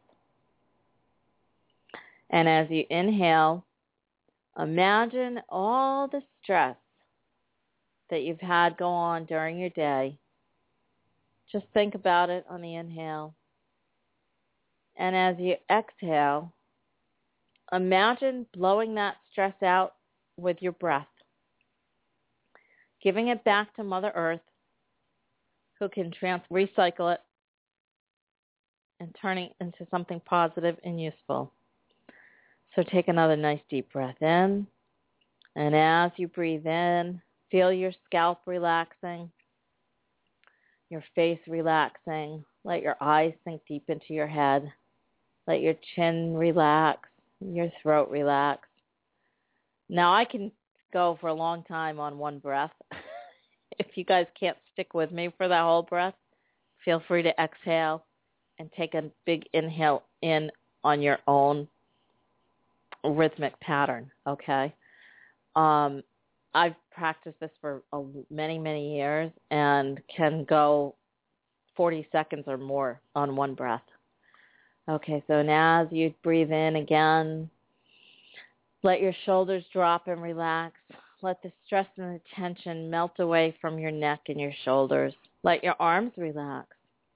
And as you inhale, imagine all the stress that you've had go on during your day. Just think about it on the inhale. And as you exhale, imagine blowing that stress out with your breath, giving it back to Mother Earth, who can trans- recycle it and turn it into something positive and useful. So take another nice deep breath in And as you breathe in, feel your scalp relaxing, your face relaxing. Let your eyes sink deep into your head. Let your chin relax, your throat relax. Now I can go for a long time on one breath. If you guys can't stick with me for that whole breath, feel free to exhale and take a big inhale in on your own rhythmic pattern, okay? Um, I've practiced this for a, many, many years and can go forty seconds or more on one breath. Okay, so now as you breathe in again, let your shoulders drop and relax. Let the stress and the tension melt away from your neck and your shoulders. Let your arms relax.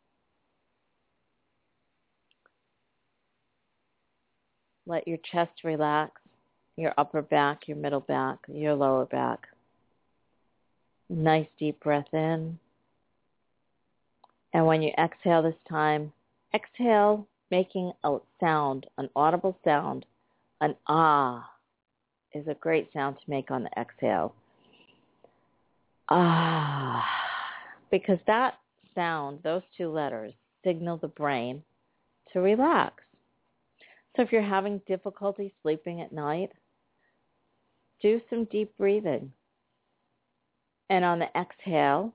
Let your chest relax, your upper back, your middle back, your lower back. Nice deep breath in. And when you exhale this time, exhale making a sound, an audible sound. An ah is a great sound to make on the exhale. Ah, because that sound, those two letters, signal the brain to relax. So if you're having difficulty sleeping at night, do some deep breathing. And on the exhale,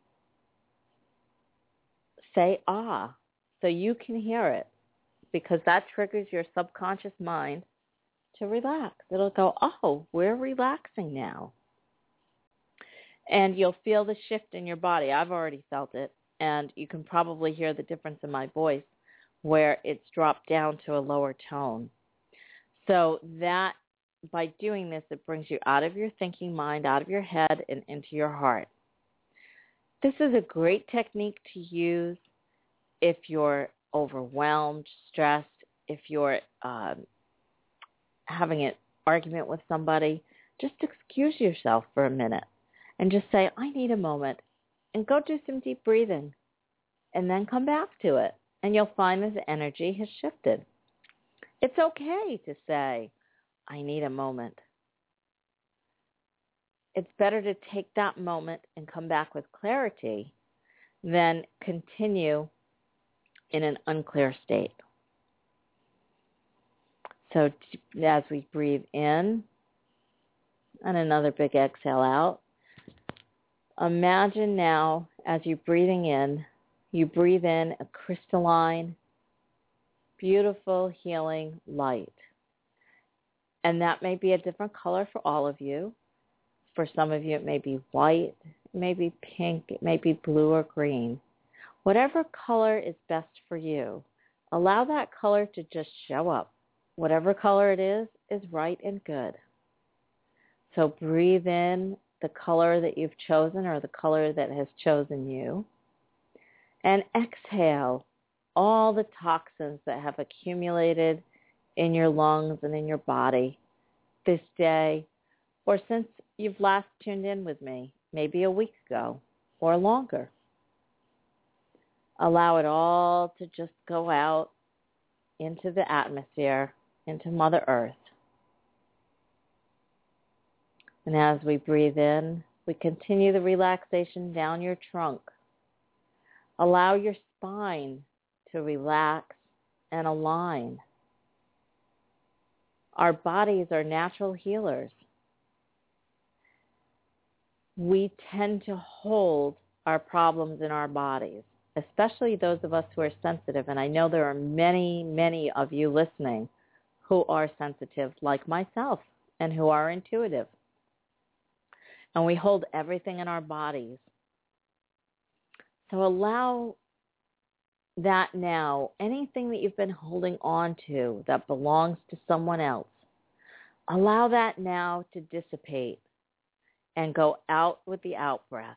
say ah, so you can hear it, because that triggers your subconscious mind to relax. It'll go, oh, we're relaxing now. And you'll feel the shift in your body. I've already felt it, and you can probably hear the difference in my voice where it's dropped down to a lower tone. So that, by doing this, it brings you out of your thinking mind, out of your head, and into your heart. This is a great technique to use if you're overwhelmed, stressed, if you're um, having an argument with somebody. Just excuse yourself for a minute and just say, I need a moment, and go do some deep breathing, and then come back to it, and you'll find that the energy has shifted. It's okay to say, I need a moment. It's better to take that moment and come back with clarity than continue in an unclear state. So as we breathe in and another big exhale out, imagine now as you're breathing in, you breathe in a crystalline, beautiful, healing light. And that may be a different color for all of you. For some of you, it may be white, it may be pink, it may be blue or green. Whatever color is best for you, allow that color to just show up. Whatever color it is, is right and good. So breathe in the color that you've chosen or the color that has chosen you. And exhale all the toxins that have accumulated in your lungs and in your body this day, or since you've last tuned in with me, maybe a week ago or longer. Allow it all to just go out into the atmosphere, into Mother Earth. And as we breathe in, we continue the relaxation down your trunk. Allow your spine to relax and align. Our bodies are natural healers. We tend to hold our problems in our bodies, especially those of us who are sensitive. And I know there are many, many of you listening who are sensitive like myself and who are intuitive. And we hold everything in our bodies. So allow that now, anything that you've been holding on to that belongs to someone else, allow that now to dissipate and go out with the out-breath.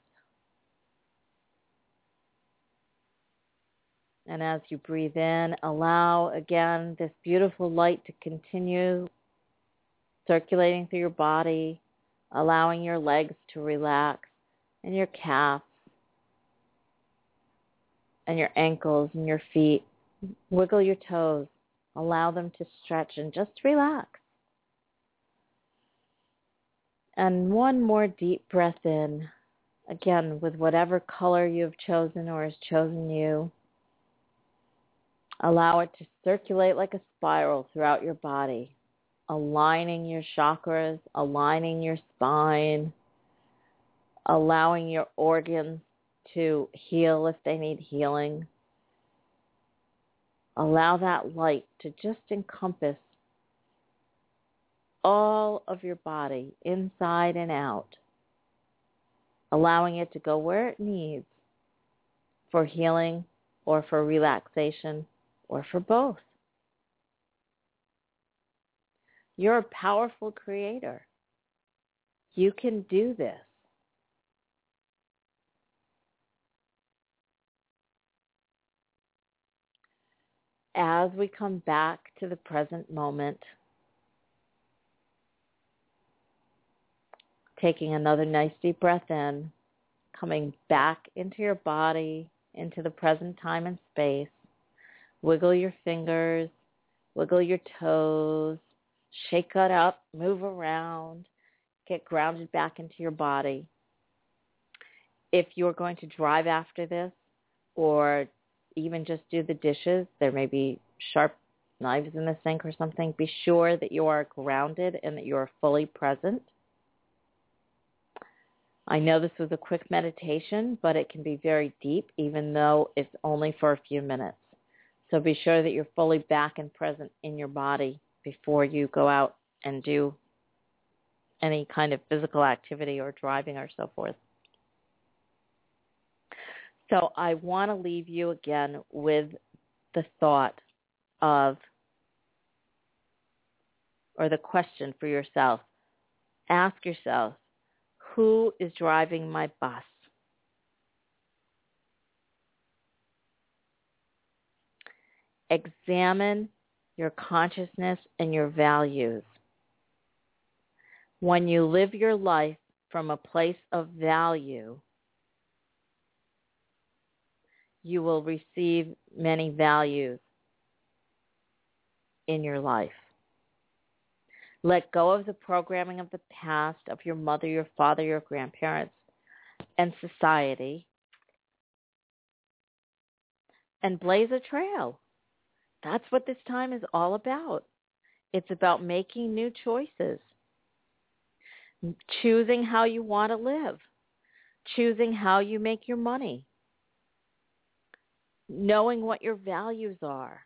And as you breathe in, allow, again, this beautiful light to continue circulating through your body, allowing your legs to relax and your calves and your ankles and your feet. Wiggle your toes. Allow them to stretch and just relax. And one more deep breath in, again, with whatever color you've chosen or has chosen you. Allow it to circulate like a spiral throughout your body, aligning your chakras, aligning your spine, allowing your organs to heal if they need healing. Allow that light to just encompass all of your body, inside and out, allowing it to go where it needs for healing or for relaxation or for both. You're a powerful creator. You can do this. As we come back to the present moment, taking another nice deep breath in, coming back into your body, into the present time and space, wiggle your fingers, wiggle your toes, shake it up, move around, get grounded back into your body. If you're going to drive after this or even just do the dishes, there may be sharp knives in the sink or something, be sure that you are grounded and that you are fully present. I know this was a quick meditation, but it can be very deep, even though it's only for a few minutes. So be sure that you're fully back and present in your body before you go out and do any kind of physical activity or driving or so forth. So I want to leave you again with the thought of, or the question for yourself. Ask yourself, who is driving my bus? Examine your consciousness and your values. When you live your life from a place of value, you will receive many values in your life. Let go of the programming of the past, of your mother, your father, your grandparents, and society, and blaze a trail. That's what this time is all about. It's about making new choices, choosing how you want to live, choosing how you make your money, knowing what your values are.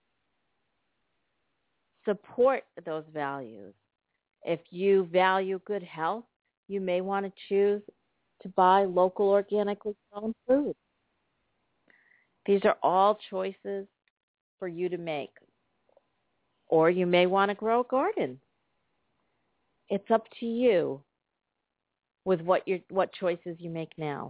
Support those values. If you value good health, you may want to choose to buy local organically grown food. These are all choices for you to make. Or you may want to grow a garden. It's up to you with what your what choices you make now.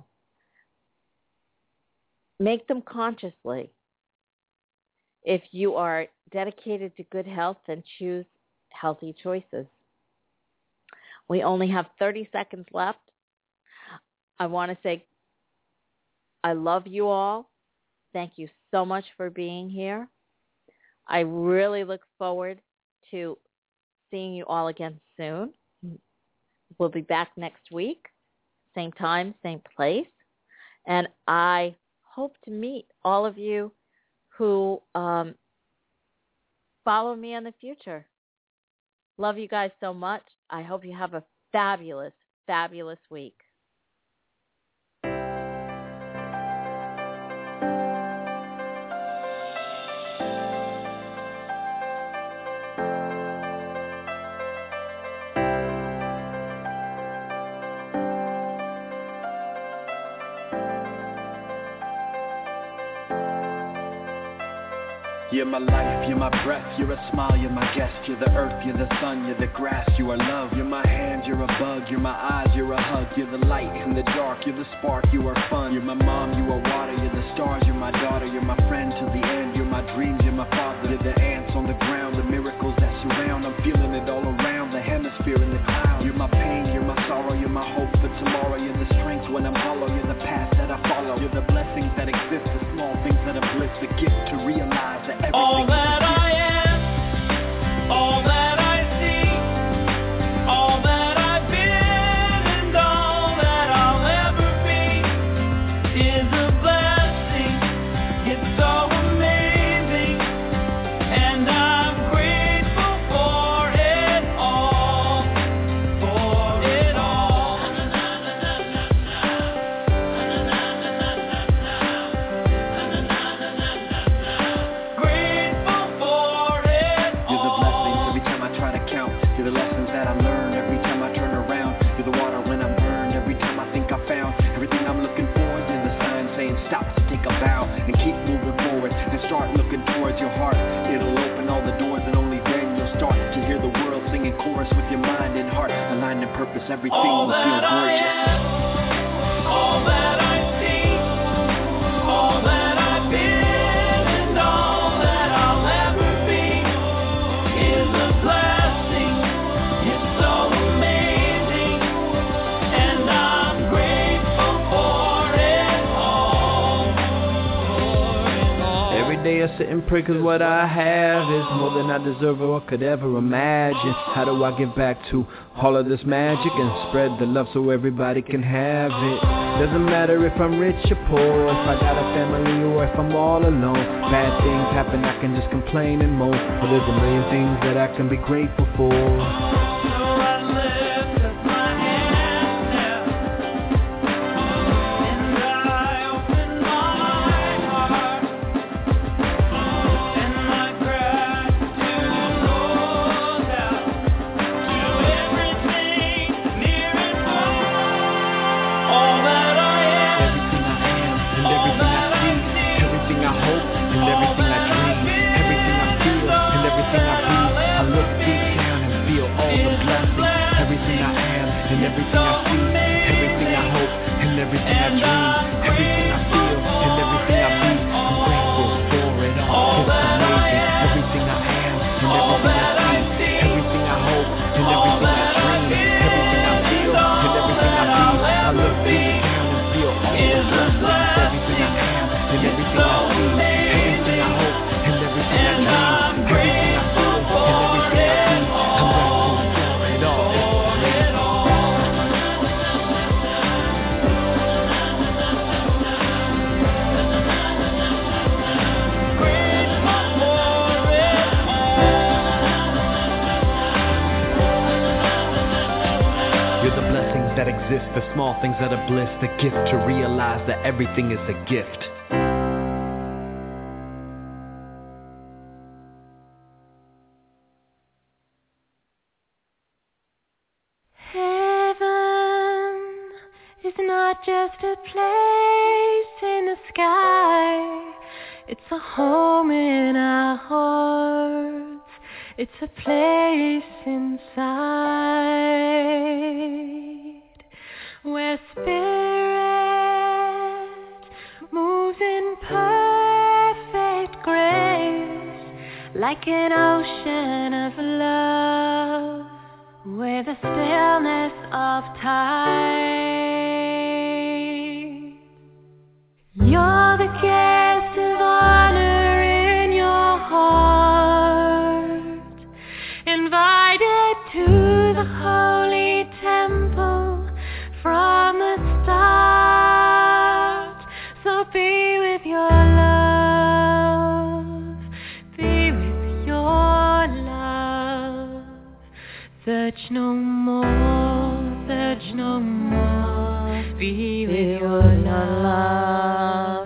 Make them consciously. If you are dedicated to good health, then choose healthy choices. We only have thirty seconds left. I want to say I love you all. Thank you so much for being here. I really look forward to seeing you all again soon. We'll be back next week, same time, same place. And I hope to meet all of you who um, follow me in the future. Love you guys so much. I hope you have a fabulous, fabulous week. You're my life, you're my breath, you're a smile, you're my guest. You're the earth, you're the sun, you're the grass, you are love. You're my hands, you're a bug, you're my eyes, you're a hug. You're the light in the dark, you're the spark, you are fun. You're my mom, you are water, you're the stars, you're my daughter. You're my friend till the end, you're my dreams, you're my father. You're the ants on the ground, the miracles that surround. I'm feeling it all around, the hemisphere in the clouds. You're my pain, you're my sorrow, you're my hope for tomorrow. You're the strength when I'm hollow, you're the path that I follow. You're the blessings that exist, the small things that are bliss, the gift to realize that everything all that is I am, all that I see, all that I've been. purpose, everything will feel gorgeous. All that I see, all that I've been, and all that I'll ever be is a blessing. It's so amazing, and I'm grateful for it all. Every day I sit and pray, cause what I have is more than I deserve or could ever imagine. How do I get back to all of this magic and spread the love so everybody can have it? Doesn't matter if I'm rich or poor, if I got a family or if I'm all alone. Bad things happen, I can just complain and moan, but there's a million things that I can be grateful for. The small things that are bliss, the gift to realize that everything is a gift. Heaven is not just a place in the sky, it's a home in our hearts, it's a place inside, where spirit moves in perfect grace, like an ocean of love, with the stillness of time. You're the guest of honor in your heart, invited to the holy temple from the start. So be with your love, be with your love. Search no more, search no more, be with your love.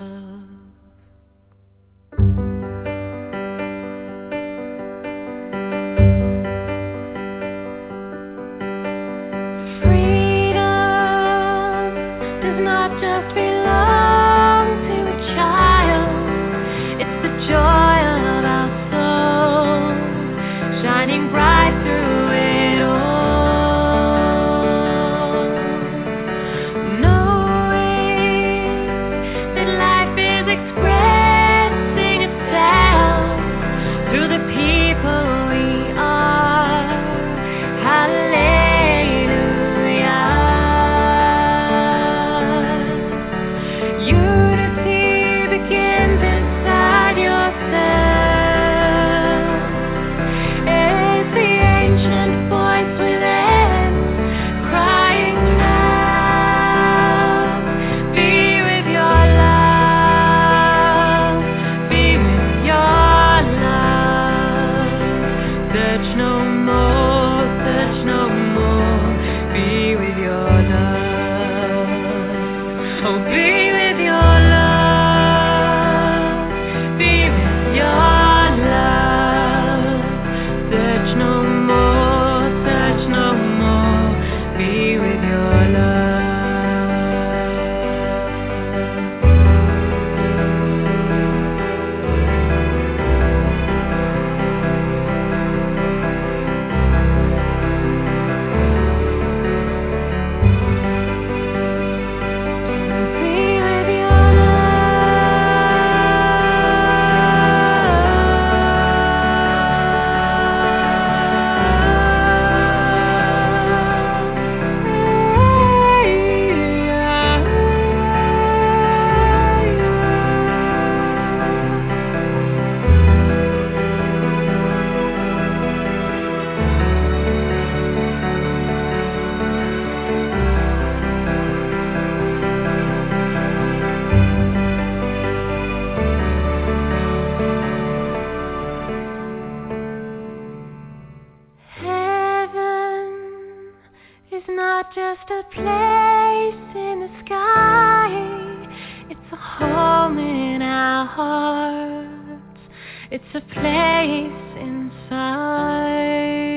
is not just a place in the sky. It's a home in our hearts. It's a place inside.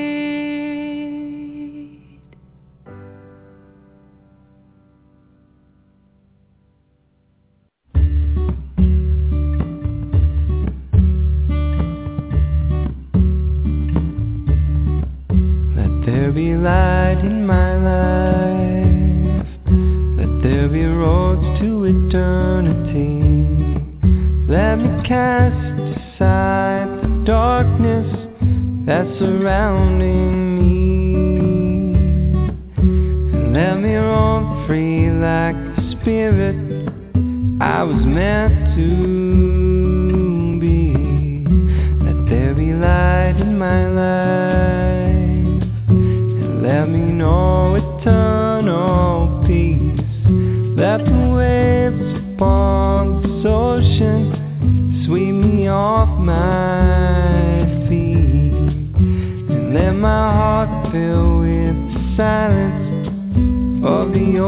There be light in my life. Let there be roads to eternity. Let me cast aside the darkness that's surrounding me, and let me roam free like the spirit I was meant to be. Let there be light in my life. Let me know eternal peace. Let the waves upon this ocean sweep me off my feet, and let my heart fill with the silence of the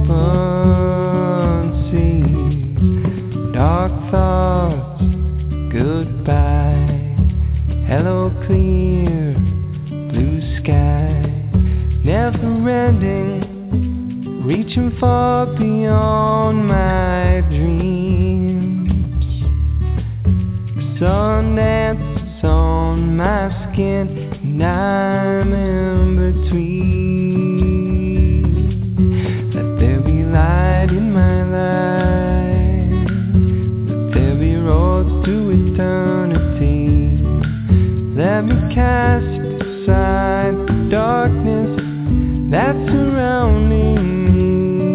open sea. Dark thoughts, goodbye. Hello, clear blue sky. Never ending, reaching far beyond my dreams. The sun dances on my skin, and I'm in between. Let there be light in my life. Let there be roads to eternity. Let me cast aside the darkness that's surrounding me,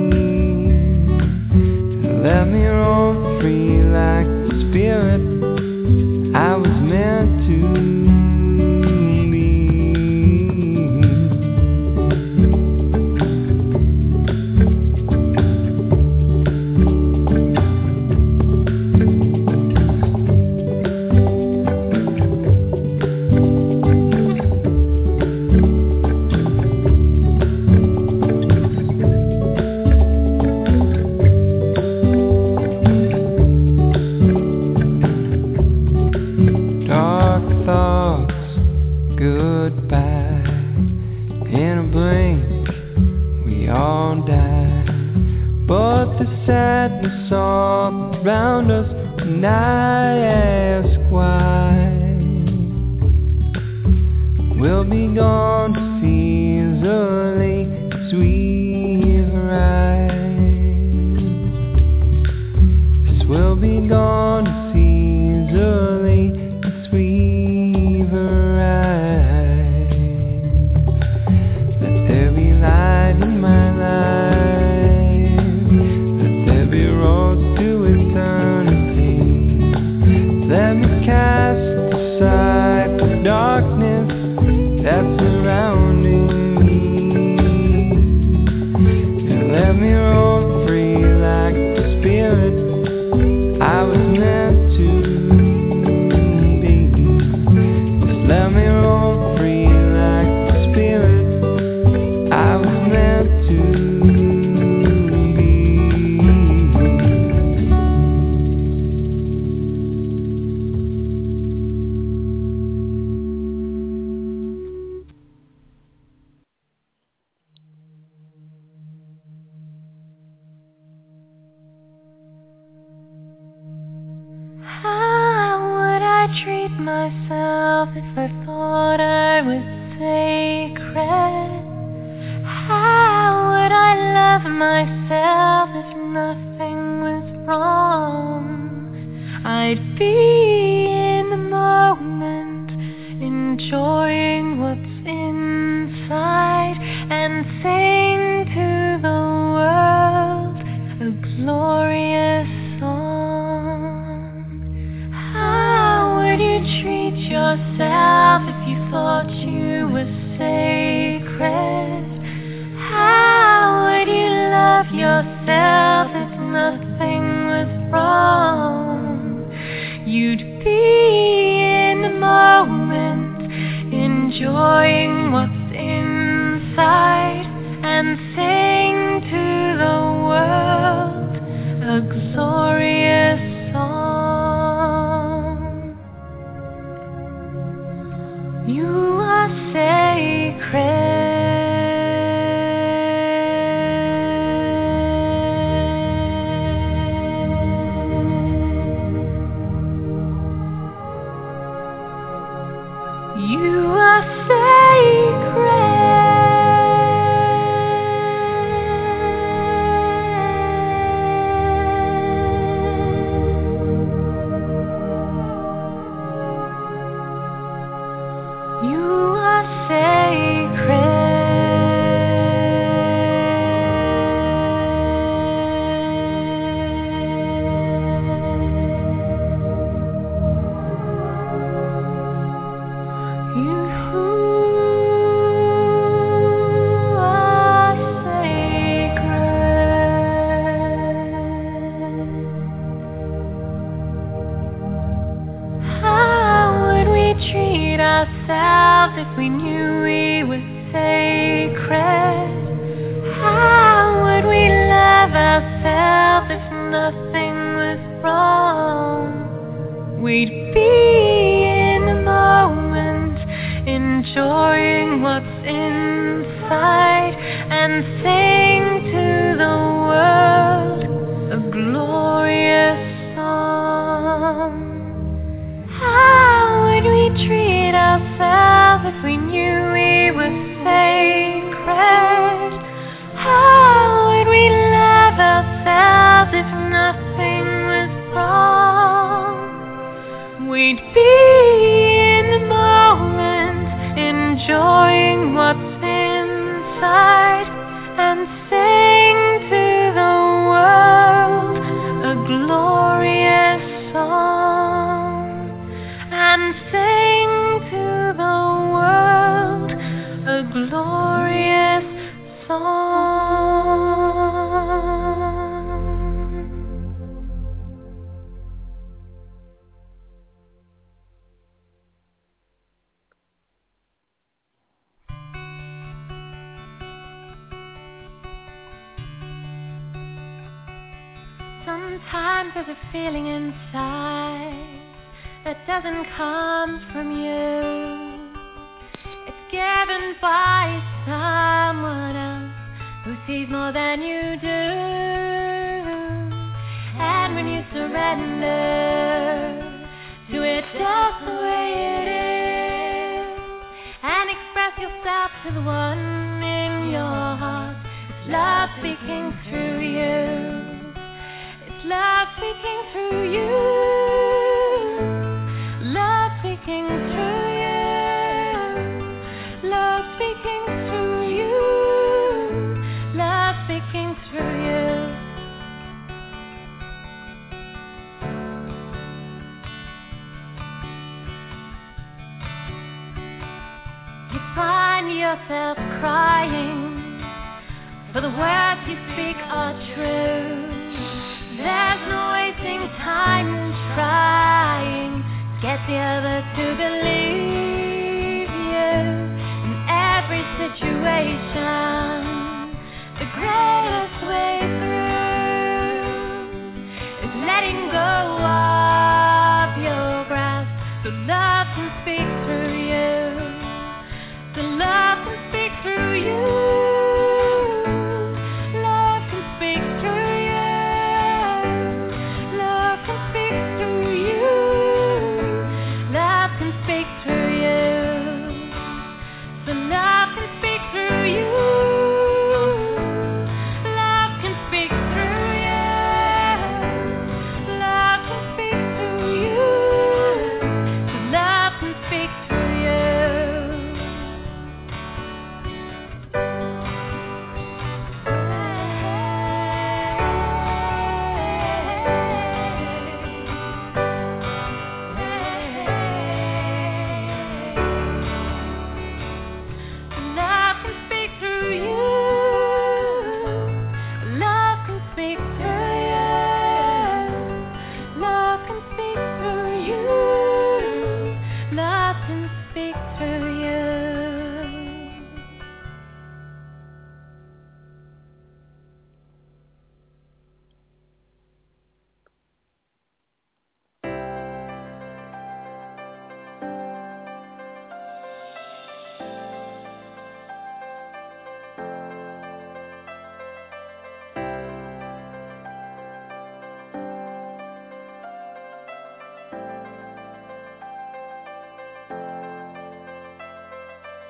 and let me roam free like the spirit I was meant to be. Sadness all around us, and I ask why. We'll be gone as easily as we've arrived. Yes, we'll be gone as easily as we've arrived. Let there be light in my life. Roads to eternity. Let me cast aside the darkness that's surrounding me, and let me roam free like the spirit I was meant to be. Just let me roam free like the spirit I was meant to be. Myself if I thought I was sacred. How would I love myself if nothing was wrong? I'd be in the moment, enjoying what's inside, and sing to the world a glorious song. How would you treat yourself if you thought you were sacred? How would you love yourself if nothing was wrong? You'd be in the moment, enjoying and sing to the world a glorious song. You are sacred. You are sacred. You are sacred. You are sacred. How would we treat ourselves if we knew we were sacred? How would we love ourselves if nothing was wrong? We'd be in the moment, enjoying what's inside, and sing to the world a glorious song. How would we treat ourselves if we knew we were sacred? How would we love ourselves if nothing was wrong? We'd be in the moment, enjoying what's inside, and sing to the world a glorious song. And sing to the world a glorious song. Sometimes there's a feeling inside that doesn't come from you. It's given by someone else who sees more than you do. And when you surrender to it just the way it is, and express yourself to the one in your heart, it's love speaking through you. It's love speaking through you. Love speaking through you. Love speaking through you. Love speaking through you. You find yourself crying, for the words you speak are true. There's no wasting time in trying to get the other to believe you. In every situation, the greatest way through is letting go of your grasp, so love can speak through you. So love can speak through you. Love can speak through you. Love can speak through you. Love can speak through you. So love can speak through you.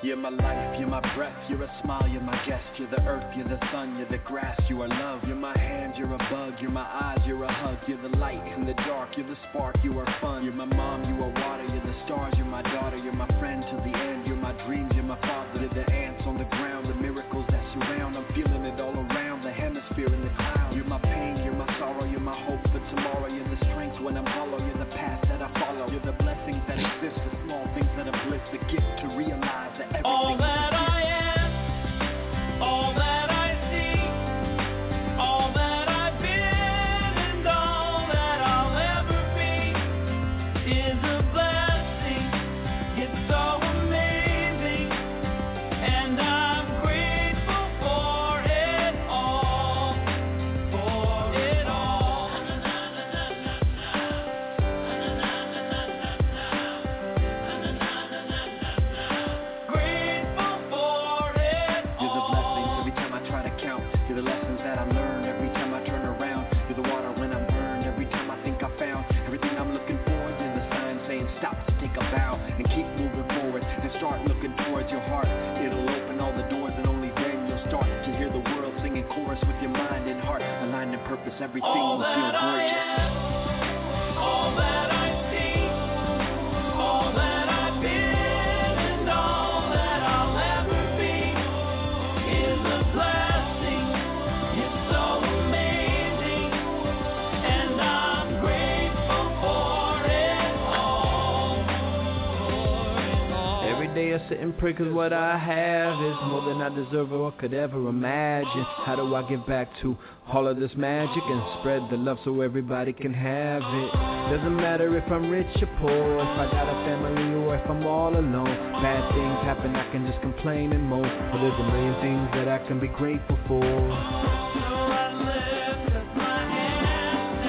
You're my life, you're my breath, you're a smile, you're my guest. You're the earth, you're the sun, you're the grass, you are love. You're my hand, you're a bug, you're my eyes, you're a hug. You're the light in the dark, you're the spark, you are fun. You're my mom, you are water, you're the stars, you're my daughter. You're my friend till the end, you're my dreams, you're my father. You're the ants on the ground, the miracles that surround. I'm feeling it all around, the hemisphere in the cloud. You're my pain, you're my sorrow, you're my hope for tomorrow. You're the strength when I'm hollow, you're the path that I follow. You're the blessings that exist, the small things that are bliss, the gift to realize that everything all that I am, all that I see, all that I've been, and all that I'll ever be is a blessing. It's so amazing, and I'm grateful for it all, for it all. Grateful for it You're the blessings every time I try to count. You're the lessons that I learn every time I turn around. You're the water when I'm burned every time I think I found everything I'm looking for. You're the sign saying stop to take a bow and keep moving forward and start looking towards your heart. It'll open all the doors and only then you'll start to hear the world singing chorus with your mind and heart. Aligned in purpose, everything all will feel that I gorgeous. am, all that I see, all that I've been, and all that I'll ever be is a blessing. It's so amazing, and I'm grateful for it all, for it all. Every day I sit and pray cause what I have is more than I deserve or could ever imagine. How do I get back to all of this magic and spread the love so everybody can have it? Doesn't matter if I'm rich or poor, if I got a family or if I'm all alone. Bad things happen, I can just complain and moan, but there's a million things that I can be grateful for. So I lift up my hands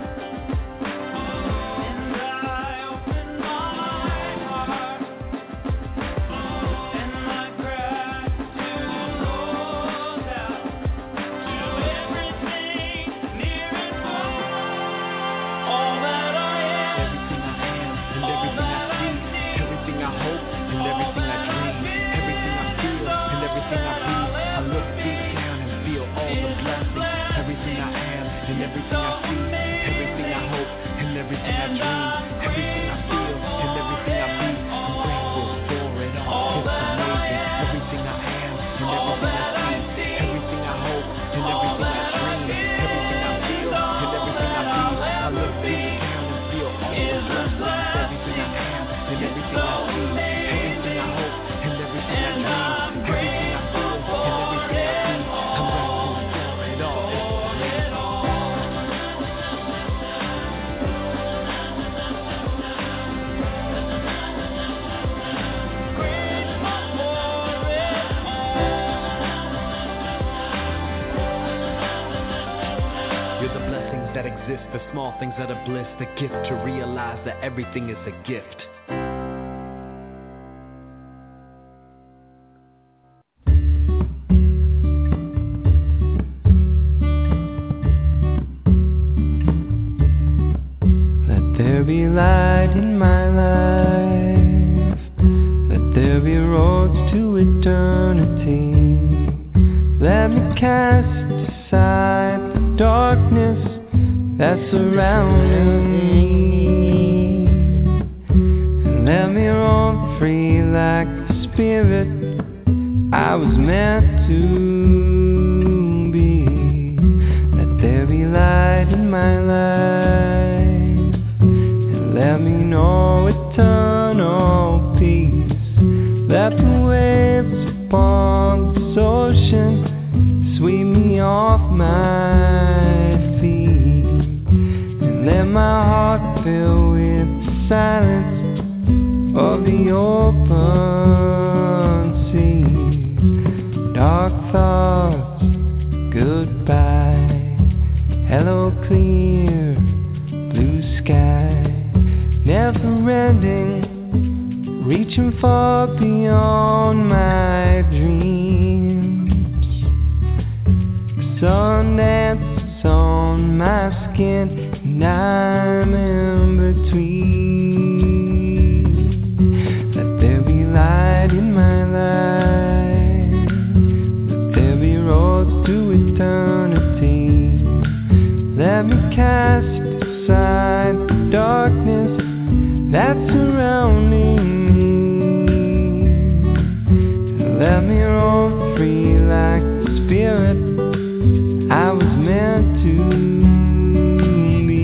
now, and I open my heart, and my gratitude goes out to everything near and far. All that I am, Everything I am and everything I see, everything I hope and everything I dream, everything I feel and everything I be. I look deep down and feel all the blessings. Everything I am and everything I see, everything I hope and everything I dream, everything I feel and everything I be. I'm grateful for it all. It's amazing. Everything I am and everything I see, everything I hope and everything I dream, everything I feel and everything I be. I look deep down and feel all the blessings. Everything I am and everything I see, everything I hope and everything I dream, everything I feel and everything I be. I'm grateful for it all. It's amazing. You're the blessings that exist, the small things that are bliss, the gift to realize that everything is a gift. Let there be light in my life. Let there be roads to eternity. Let me cast aside the darkness that's surrounding me, and let me roam free like the spirit I was meant to be. Let there be light in my life, and let me know eternal peace. Let the waves upon this ocean sweep me off my feet, and let my heart fill with the silence of the open sea. Dark thoughts, goodbye. Hello, clear blue sky. Never ending, reaching far beyond my dreams. The sun dances on my skin, and I'm in between. Let there be light in my life. Let me cast aside the darkness that's surrounding me. Let me roam free like the spirit I was meant to be.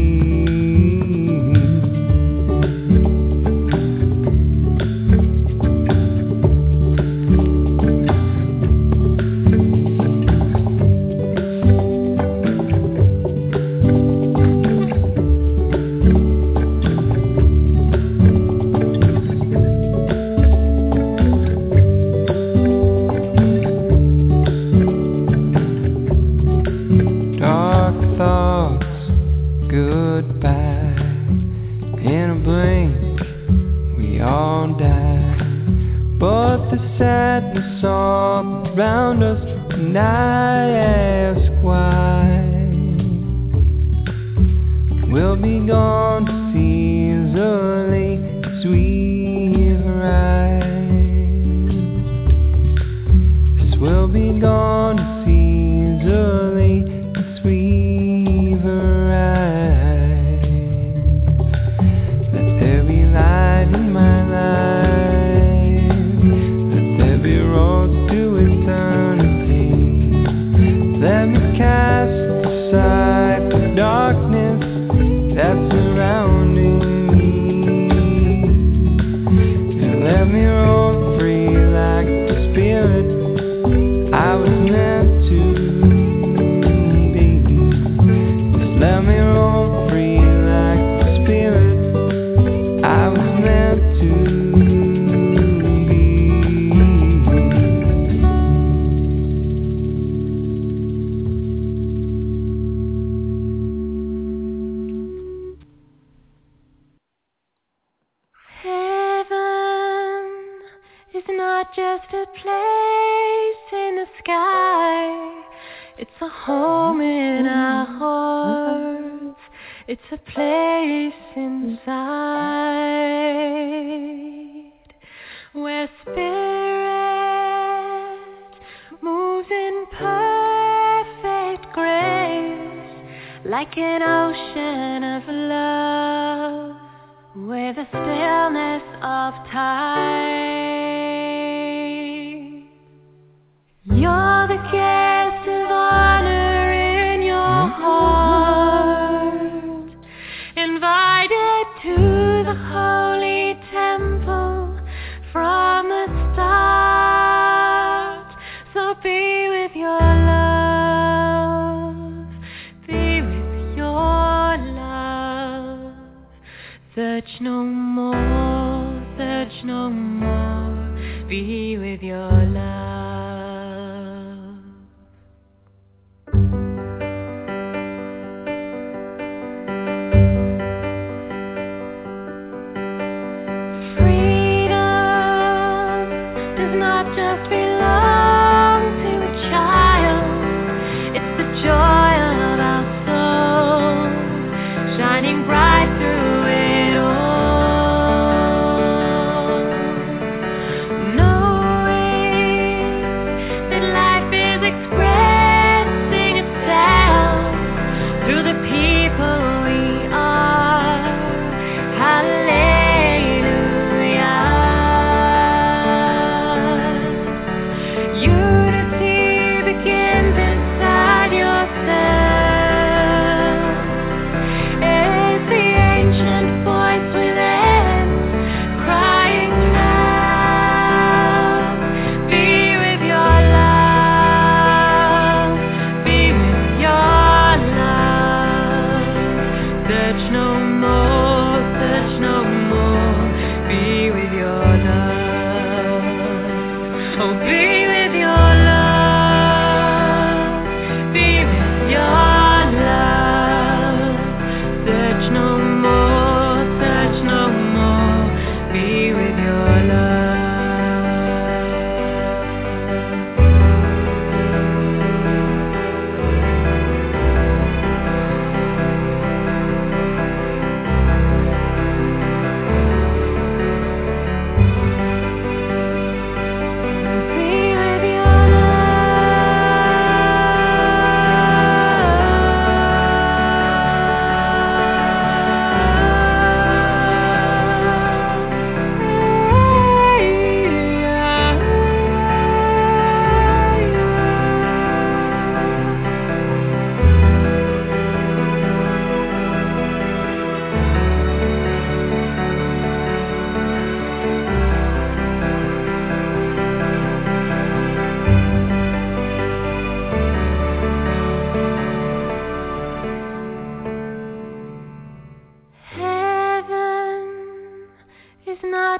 Sadness all around us, and I ask why. We'll be gone just easily as we arrive. Yes, we'll be gone just easily as we arrive. Let there be light in my life. Let me cast aside the darkness that's surrounding me, and let me roam free like the spirit I was meant to be. Just let me roam free like the spirit I was meant to be. Just a place in the sky. It's a home in our hearts. It's a place inside where spirit moves in perfect grace, like an ocean of love, with the stillness of time. You're the guest of honor in your heart, invited to the holy temple from the start. So be with your love, be with your love. Search no more, search no more.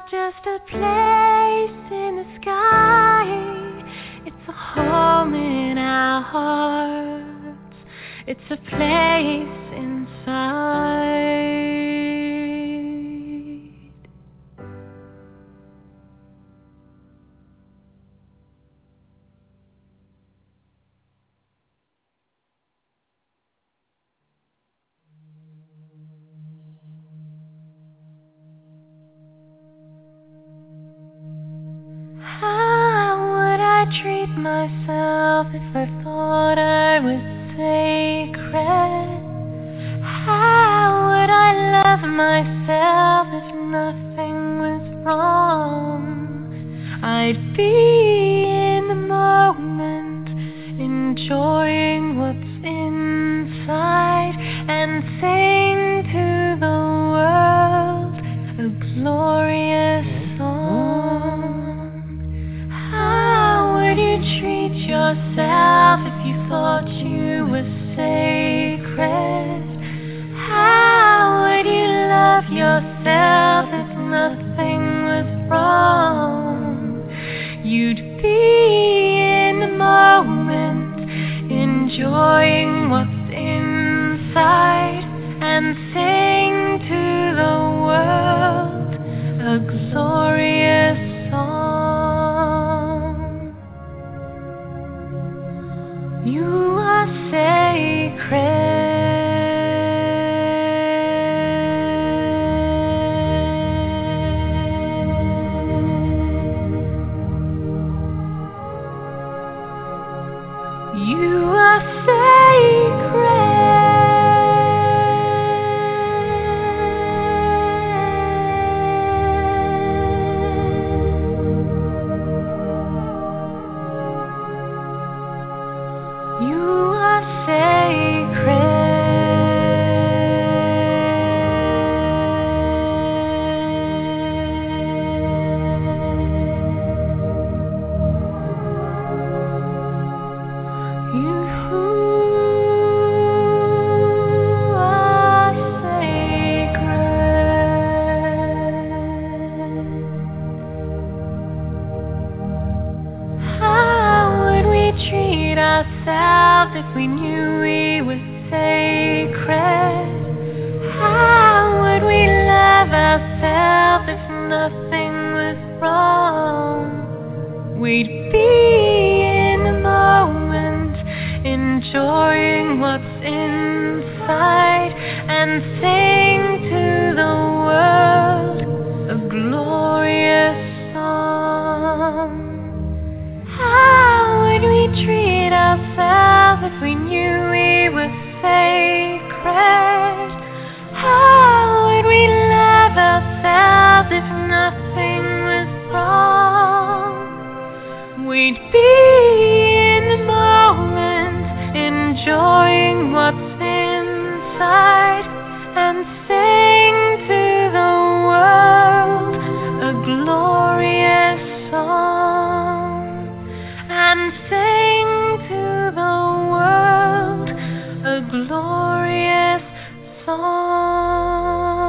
just a place in the sky. It's a home in our hearts. It's a place inside. How would I treat myself if I thought I was sacred? How would I love myself if nothing was wrong? I'd be in the moment, enjoying what's inside, and sing to the world a glorious song. How would you treat yourself if you thought you were sacred? How would you love yourself if nothing was wrong? You'd be in the moment, enjoying what's inside, and sing to the world a glorious song. You are sacred. You are sacred. You are You are sacred. How would we treat ourselves if we knew we were sacred? How would we love ourselves if nothing was wrong? We'd be in the moment, enjoying what's inside, and sing to the world a glorious song. How would we treat ourselves if we knew we were sacred? How would we love ourselves if nothing was wrong? We'd be in the moment, enjoying what's inside, and sing to the world a glorious song. And sing to the world a glorious song.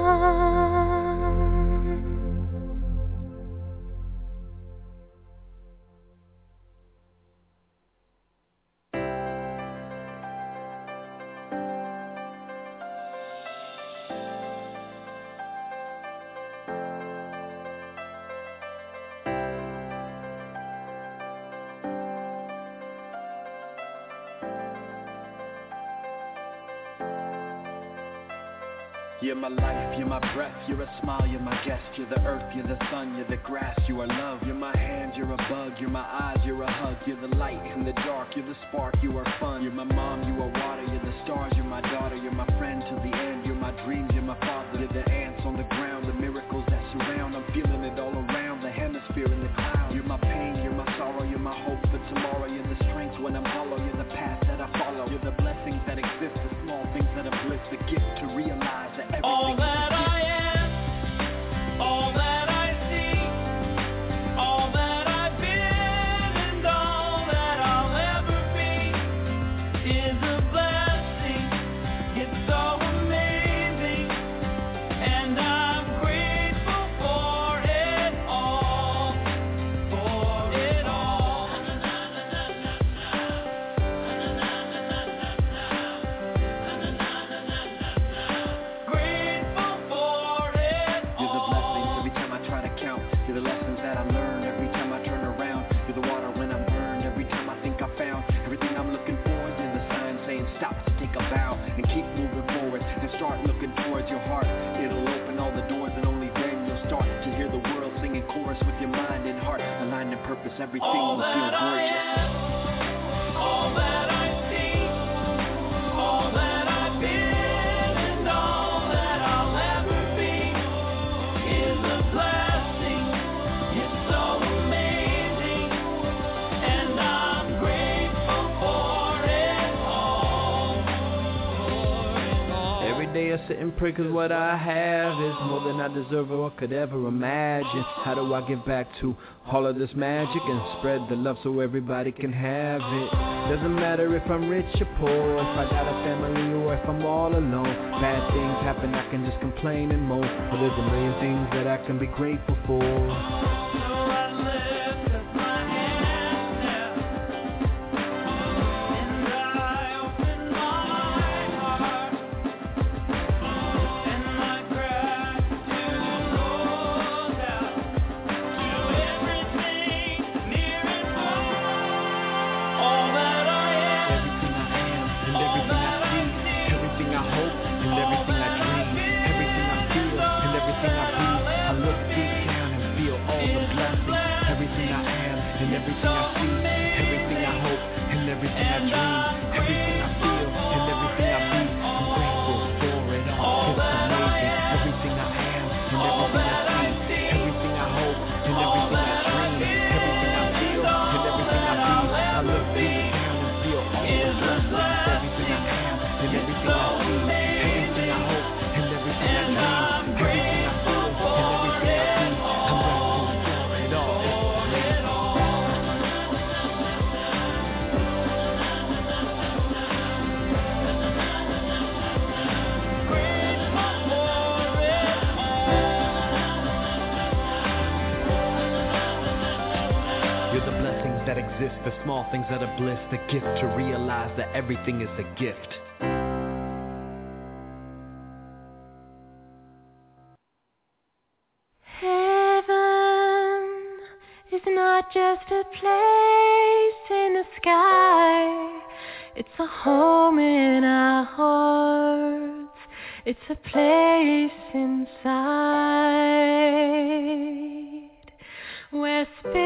You're my life, you're my breath, you're a smile, you're my guest. You're the earth, you're the sun, you're the grass, you are love. You're my hand, you're a bug, you're my eyes, you're a hug. You're the light in the dark, you're the spark, you are fun. You're my mom, you are water, you're the stars, you're my daughter. You're my friend till the end, you're my dreams, you're my father. You're the ants on the ground, the miracles that surround. I'm feeling it all around, the hemisphere in the clouds. You're my pain, you're my sorrow, you're my hope for tomorrow. You're the strength when I'm hollow, you're the path that I follow. You're the blessings that exist, the small things that are bliss, the gift to realize that everything All that is a gift. I am, all that I see, all that I've been, and all that I'll ever be is a blessing. It's so amazing, and I'm grateful for stop to take a bow and keep moving forward and start looking towards your heart. It'll open all the doors and only then you'll start to hear the world singing chorus with your mind and heart. Aligned in purpose, everything All will feel that I gorgeous. am, all that I see, all that I've been, and all that I'll ever be is a blessing. It's so amazing, and I'm grateful for it all. For it all. Every day I sit and pray cause what I have is more than I deserve or could ever imagine. How do I give back to all of this magic and spread the love so everybody can have it? Doesn't matter if I'm rich or poor, if I got a family or if I'm all alone. Bad things happen, I can just complain and moan, but there's a million things that I can be grateful for. So I lift up my hands now, and I open my heart, and my gratitude goes out to everything near and far. All that I am, Everything I am and everything I see, everything I hope and everything I dream, everything I feel and everything I be. I look deep down and feel all the blessings. Everything I am and everything I see, everything I hope and everything I dream, everything I feel and everything I be. I'm grateful for it all. It's amazing. Everything I am and everything I see, everything I hope and everything I dream, everything I feel and everything I be. I look deep down and feel all the blessings. Everything I am and everything I see, everything I hope and everything I dream, everything I feel and everything I be. I'm grateful for it all. It's amazing. You're the blessings that exist, the small things that are bliss, the gift to realize that everything is a gift. Heaven is not just a place in the sky. It's a home in our hearts. It's a place inside where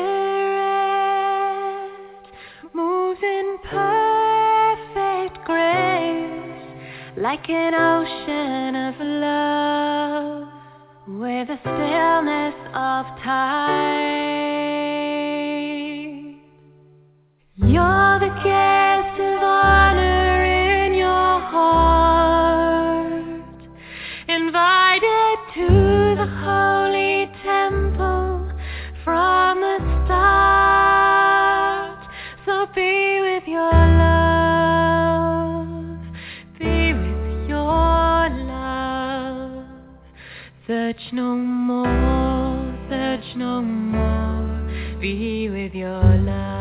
spirit moves in perfect grace, like an ocean of love, where the stillness of time. You're the guest of honor in your heart, invited to the holy temple from the start. So be with your love, be with your love. Search no more, search no more, be with your love.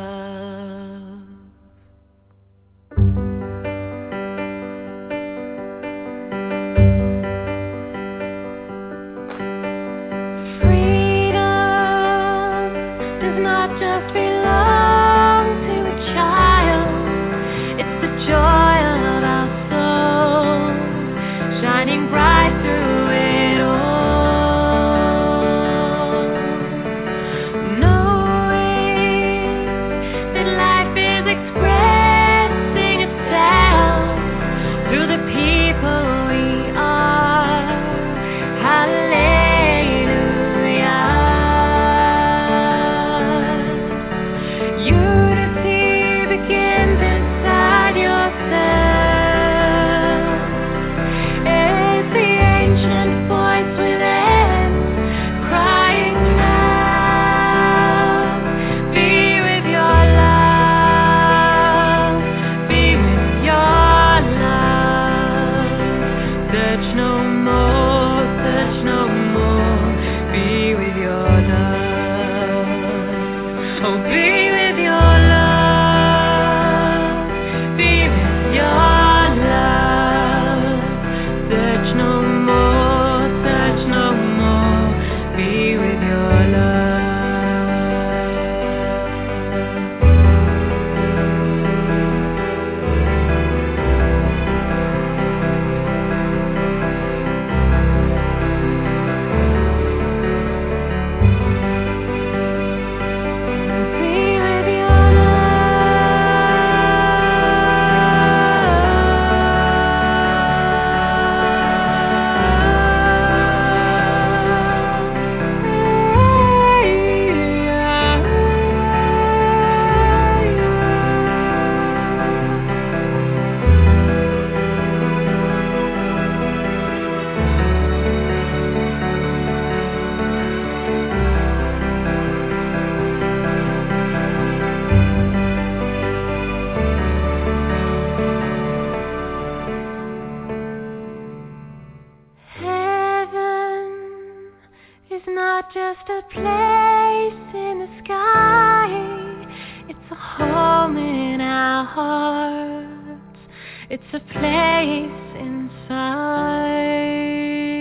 Freedom does not just belong to a child, it's the joy of our soul, shining bright through it all. No just a place in the sky. It's a home in our hearts. It's a place inside.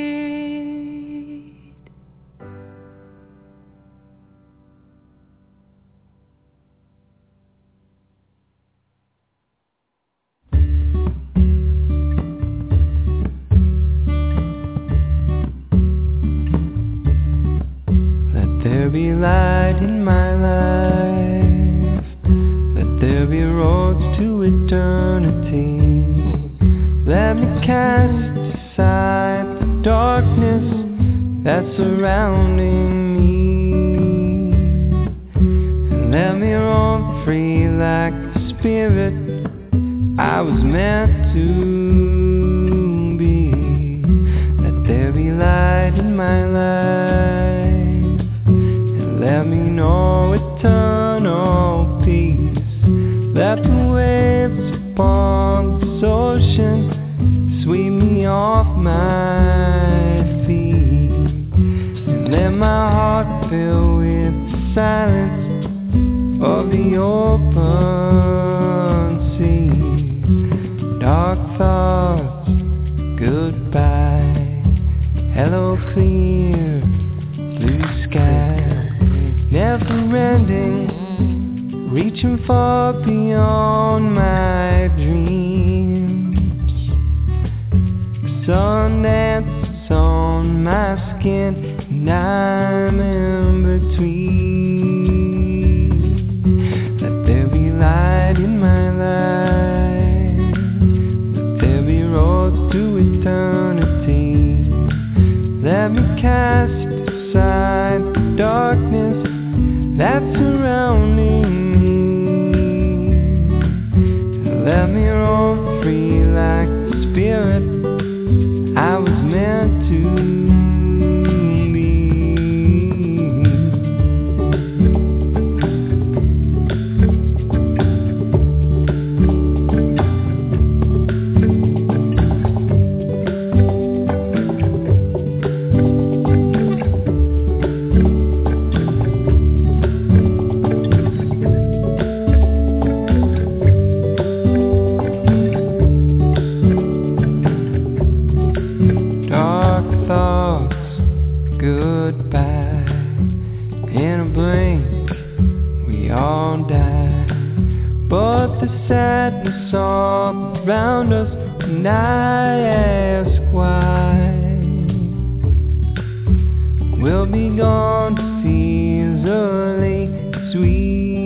There be light in my life. Let there be roads to eternity. Let me cast aside the darkness that's surrounding me, and let me roam free like the spirit I was meant to be. Let there be light in my life. Let me know eternal peace. Let the waves upon this ocean sweep me off my feet, and let my heart fill with the silence of the open sea. Dark thoughts, goodbye. Hello, clear blue sky. Never ending, reaching far beyond my dreams. The sun dances on my skin, and I'm in between. Let there be light in my life. Let there be roads to eternity. Let me cast aside the darkness that's surrounding me, and let me roam free like the spirit I was meant to be. Sadness all around us, and I ask why. We'll be gone just easily as we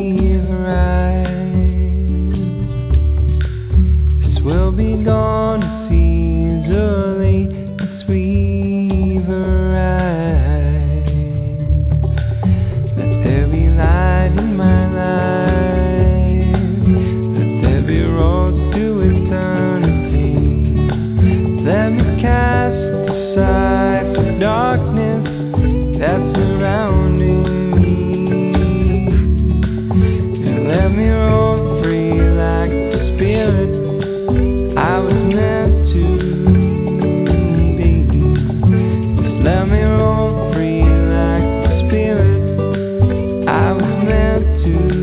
arrive. Yes, we'll be gone just easily as we arrive. Let there be light in my life. Roads to eternity. Let me cast aside the darkness that's surrounding me, and let me roam free like the spirit I was meant to be. Just let me roam free like the spirit I was meant to be.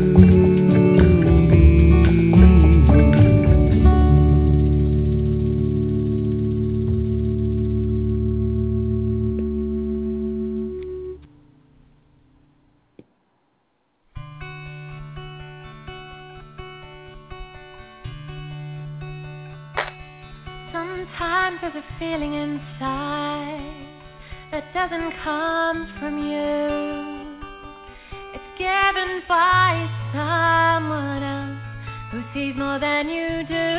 Sometimes there's a feeling inside that doesn't come from you. It's given by someone else who sees more than you do.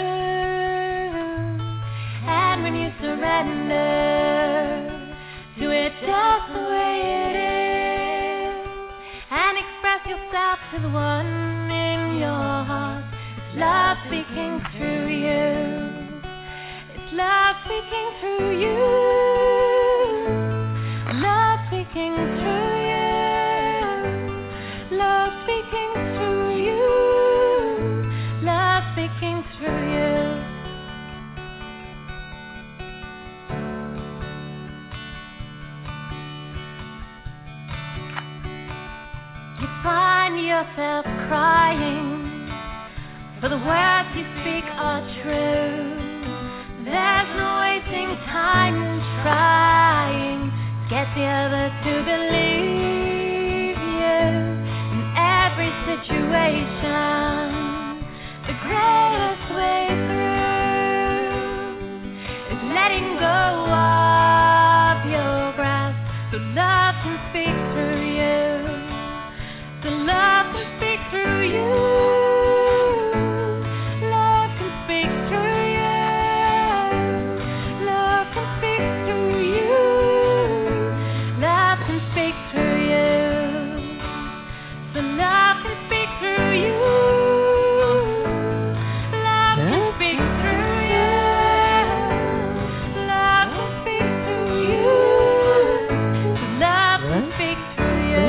And when you surrender to it just the way it is, and express yourself to the one in your heart, it's love speaking through you. Love speaking through you. Love speaking through you. Love speaking through you. Love speaking through you. yourself crying, for the words you speak are true. There's no wasting time in trying to get the other to believe you. In every situation, the greatest way through is letting go of your grasp, so love can speak through you. So love can speak through you. Love can speak through you. Love can speak through you. Love can speak through you. So love can speak through you. Love can speak through you. Love can speak through you. So love can speak through you.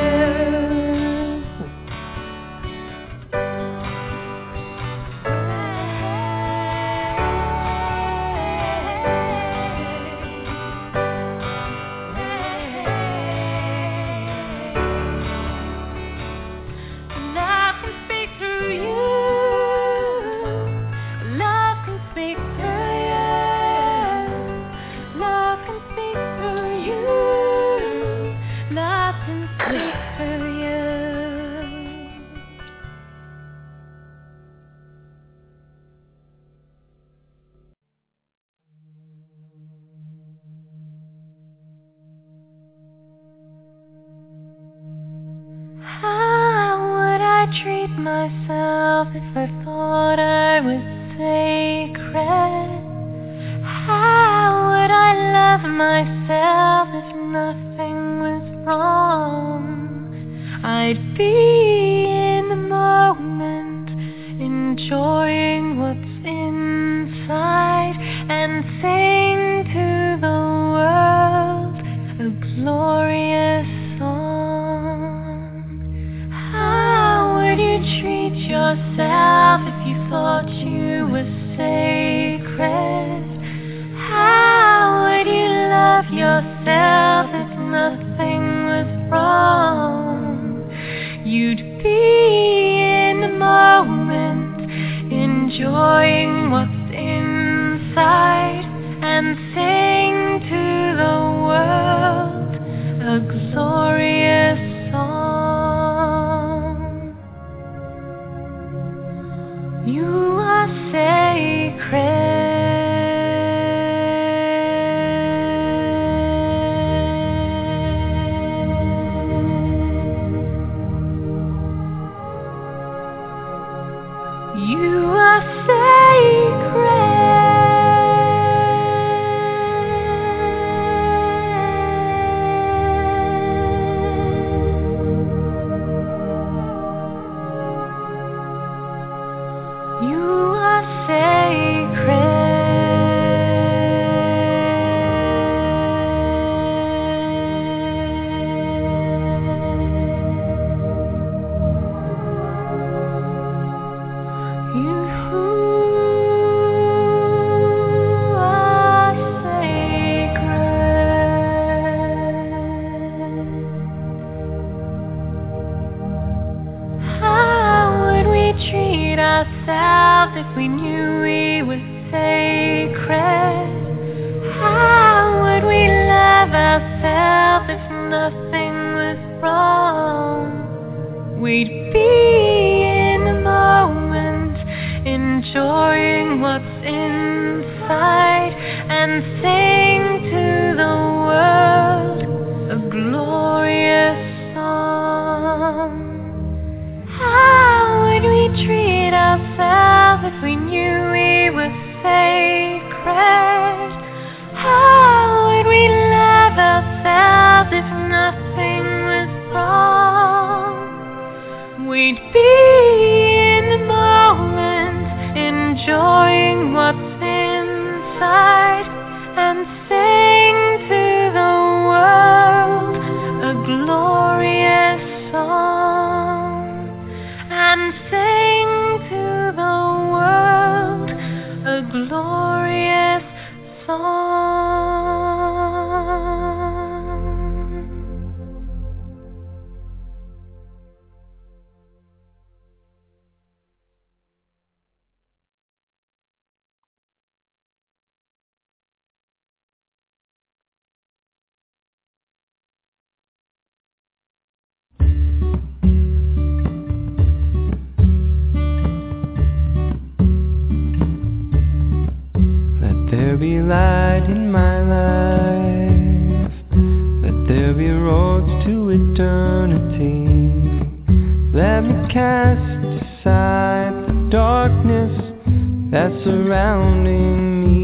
Love can speak through you. Love can speak through you. Love can speak through you. Love can speak through you. How would I treat myself if I thought I was sacred? How would I love myself if nothing was wrong? I'd be in the moment, enjoying what's inside, and sing to the world a glorious song. How would you treat yourself if you thought you were sacred? How would you love yourself if nothing was wrong? You'd be in the moment, enjoying what's inside, and sing to the world a glorious song. You are sacred. You are sacred. You are sacred. You are sacred. How would we treat ourselves if we knew we were sacred? How would we love ourselves if nothing was wrong? We'd be in the moment, enjoying what's inside, and sing to the world a glorious song. How would we treat ourselves if we knew we were sacred? How would we love ourselves if nothing was wrong? We'd be in the moment, enjoying what's inside, and sing to the world a glorious song. And sing to the world a glorious song. be light in my life. Let there be roads to eternity. Let me cast aside the darkness that's surrounding me.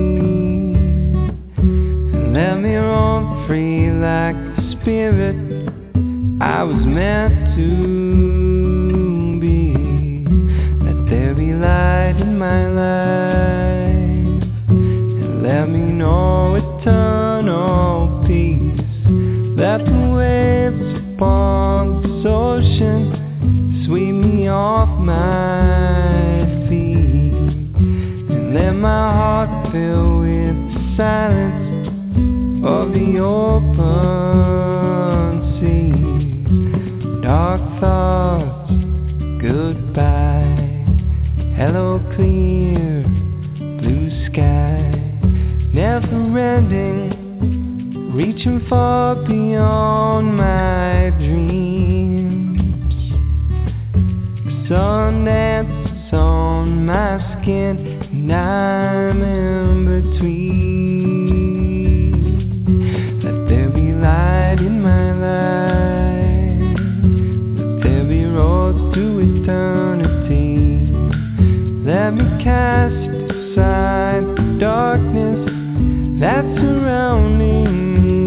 And let me roam free like the spirit I was meant to be. Let there be light in my life, and let me know eternal peace. Let the waves upon this ocean sweep me off my feet, and let my heart fill with the silence of the open sea. Dark thoughts, goodbye. Hello, clear blue sky. Never ending, reaching far beyond my dreams. Sun dances on my skin, and I'm in between. Let there be light in my life. Let there be roads to eternity. Let me cast aside the darkness that's surrounding me.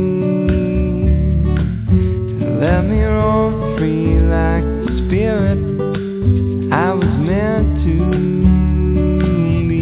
Let me roam free like the spirit I was meant to be.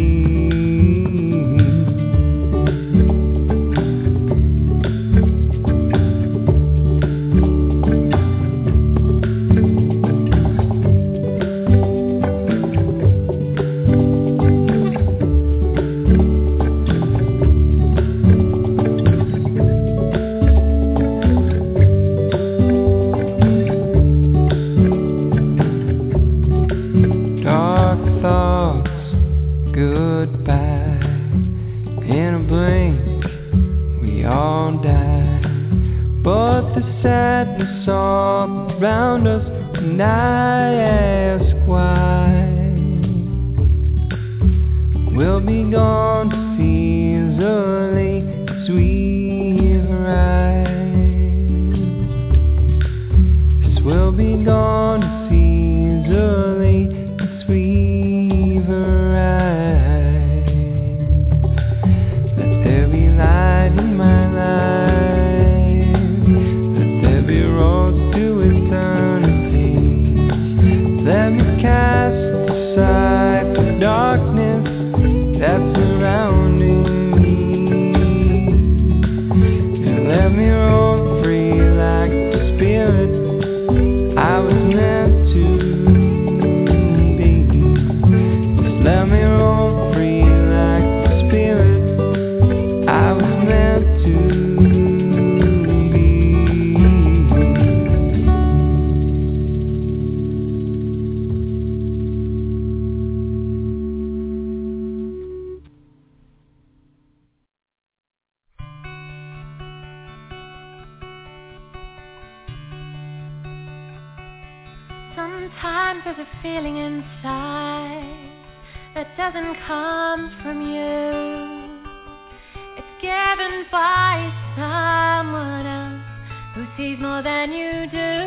Around us, and I ask why. We'll be gone as easily as we've arrived. Yes, we'll be gone as easily as we've arrived. Let there be light in my life. Let there be roads to eternity. Let me cast aside the darkness that's surrounding me, and let me roam free like the spirit I was meant to be. Just let me roam free like the spirit I was meant to be. Sometimes there's a feeling inside that doesn't come from you. It's given by someone else who sees more than you do.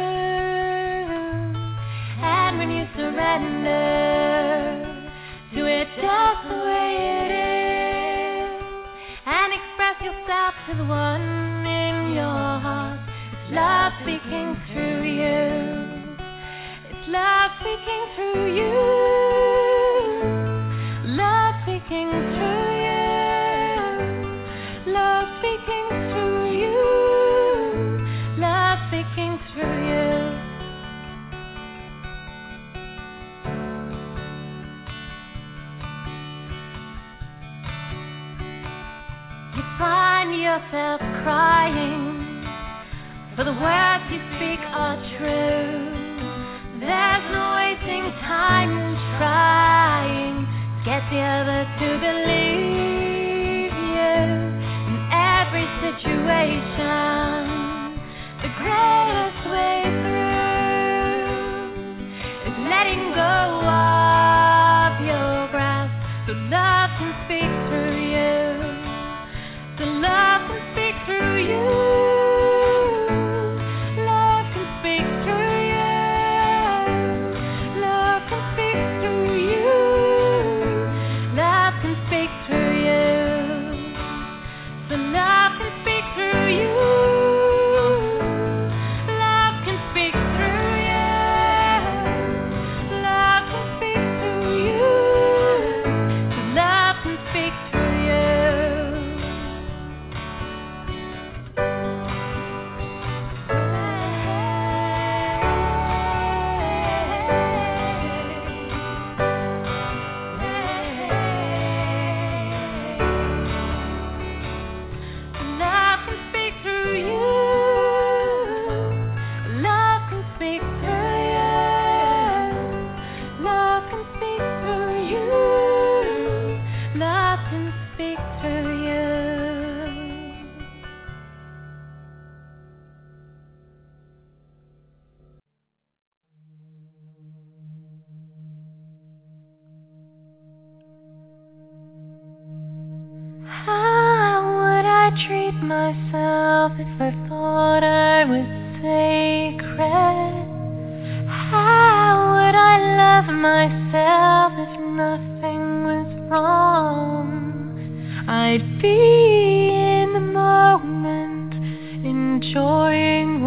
And when you surrender to it just the way it is, and express yourself to the one in your heart, it's love speaking through you. Love speaking through you. Love speaking through you. Love speaking through you. Love speaking through you. You find yourself crying, for the words you speak are true. There's no wasting time in trying to get the other to believe you. In every situation, the greatest way through is letting go of your grasp, so love can speak through you. speak to you. Love can speak through you. Love can speak through you. Love can speak through you. Love can speak through you. How would I treat myself if I thought I was sacred? How would I love myself if nothing was wrong? I'd be in the moment, enjoying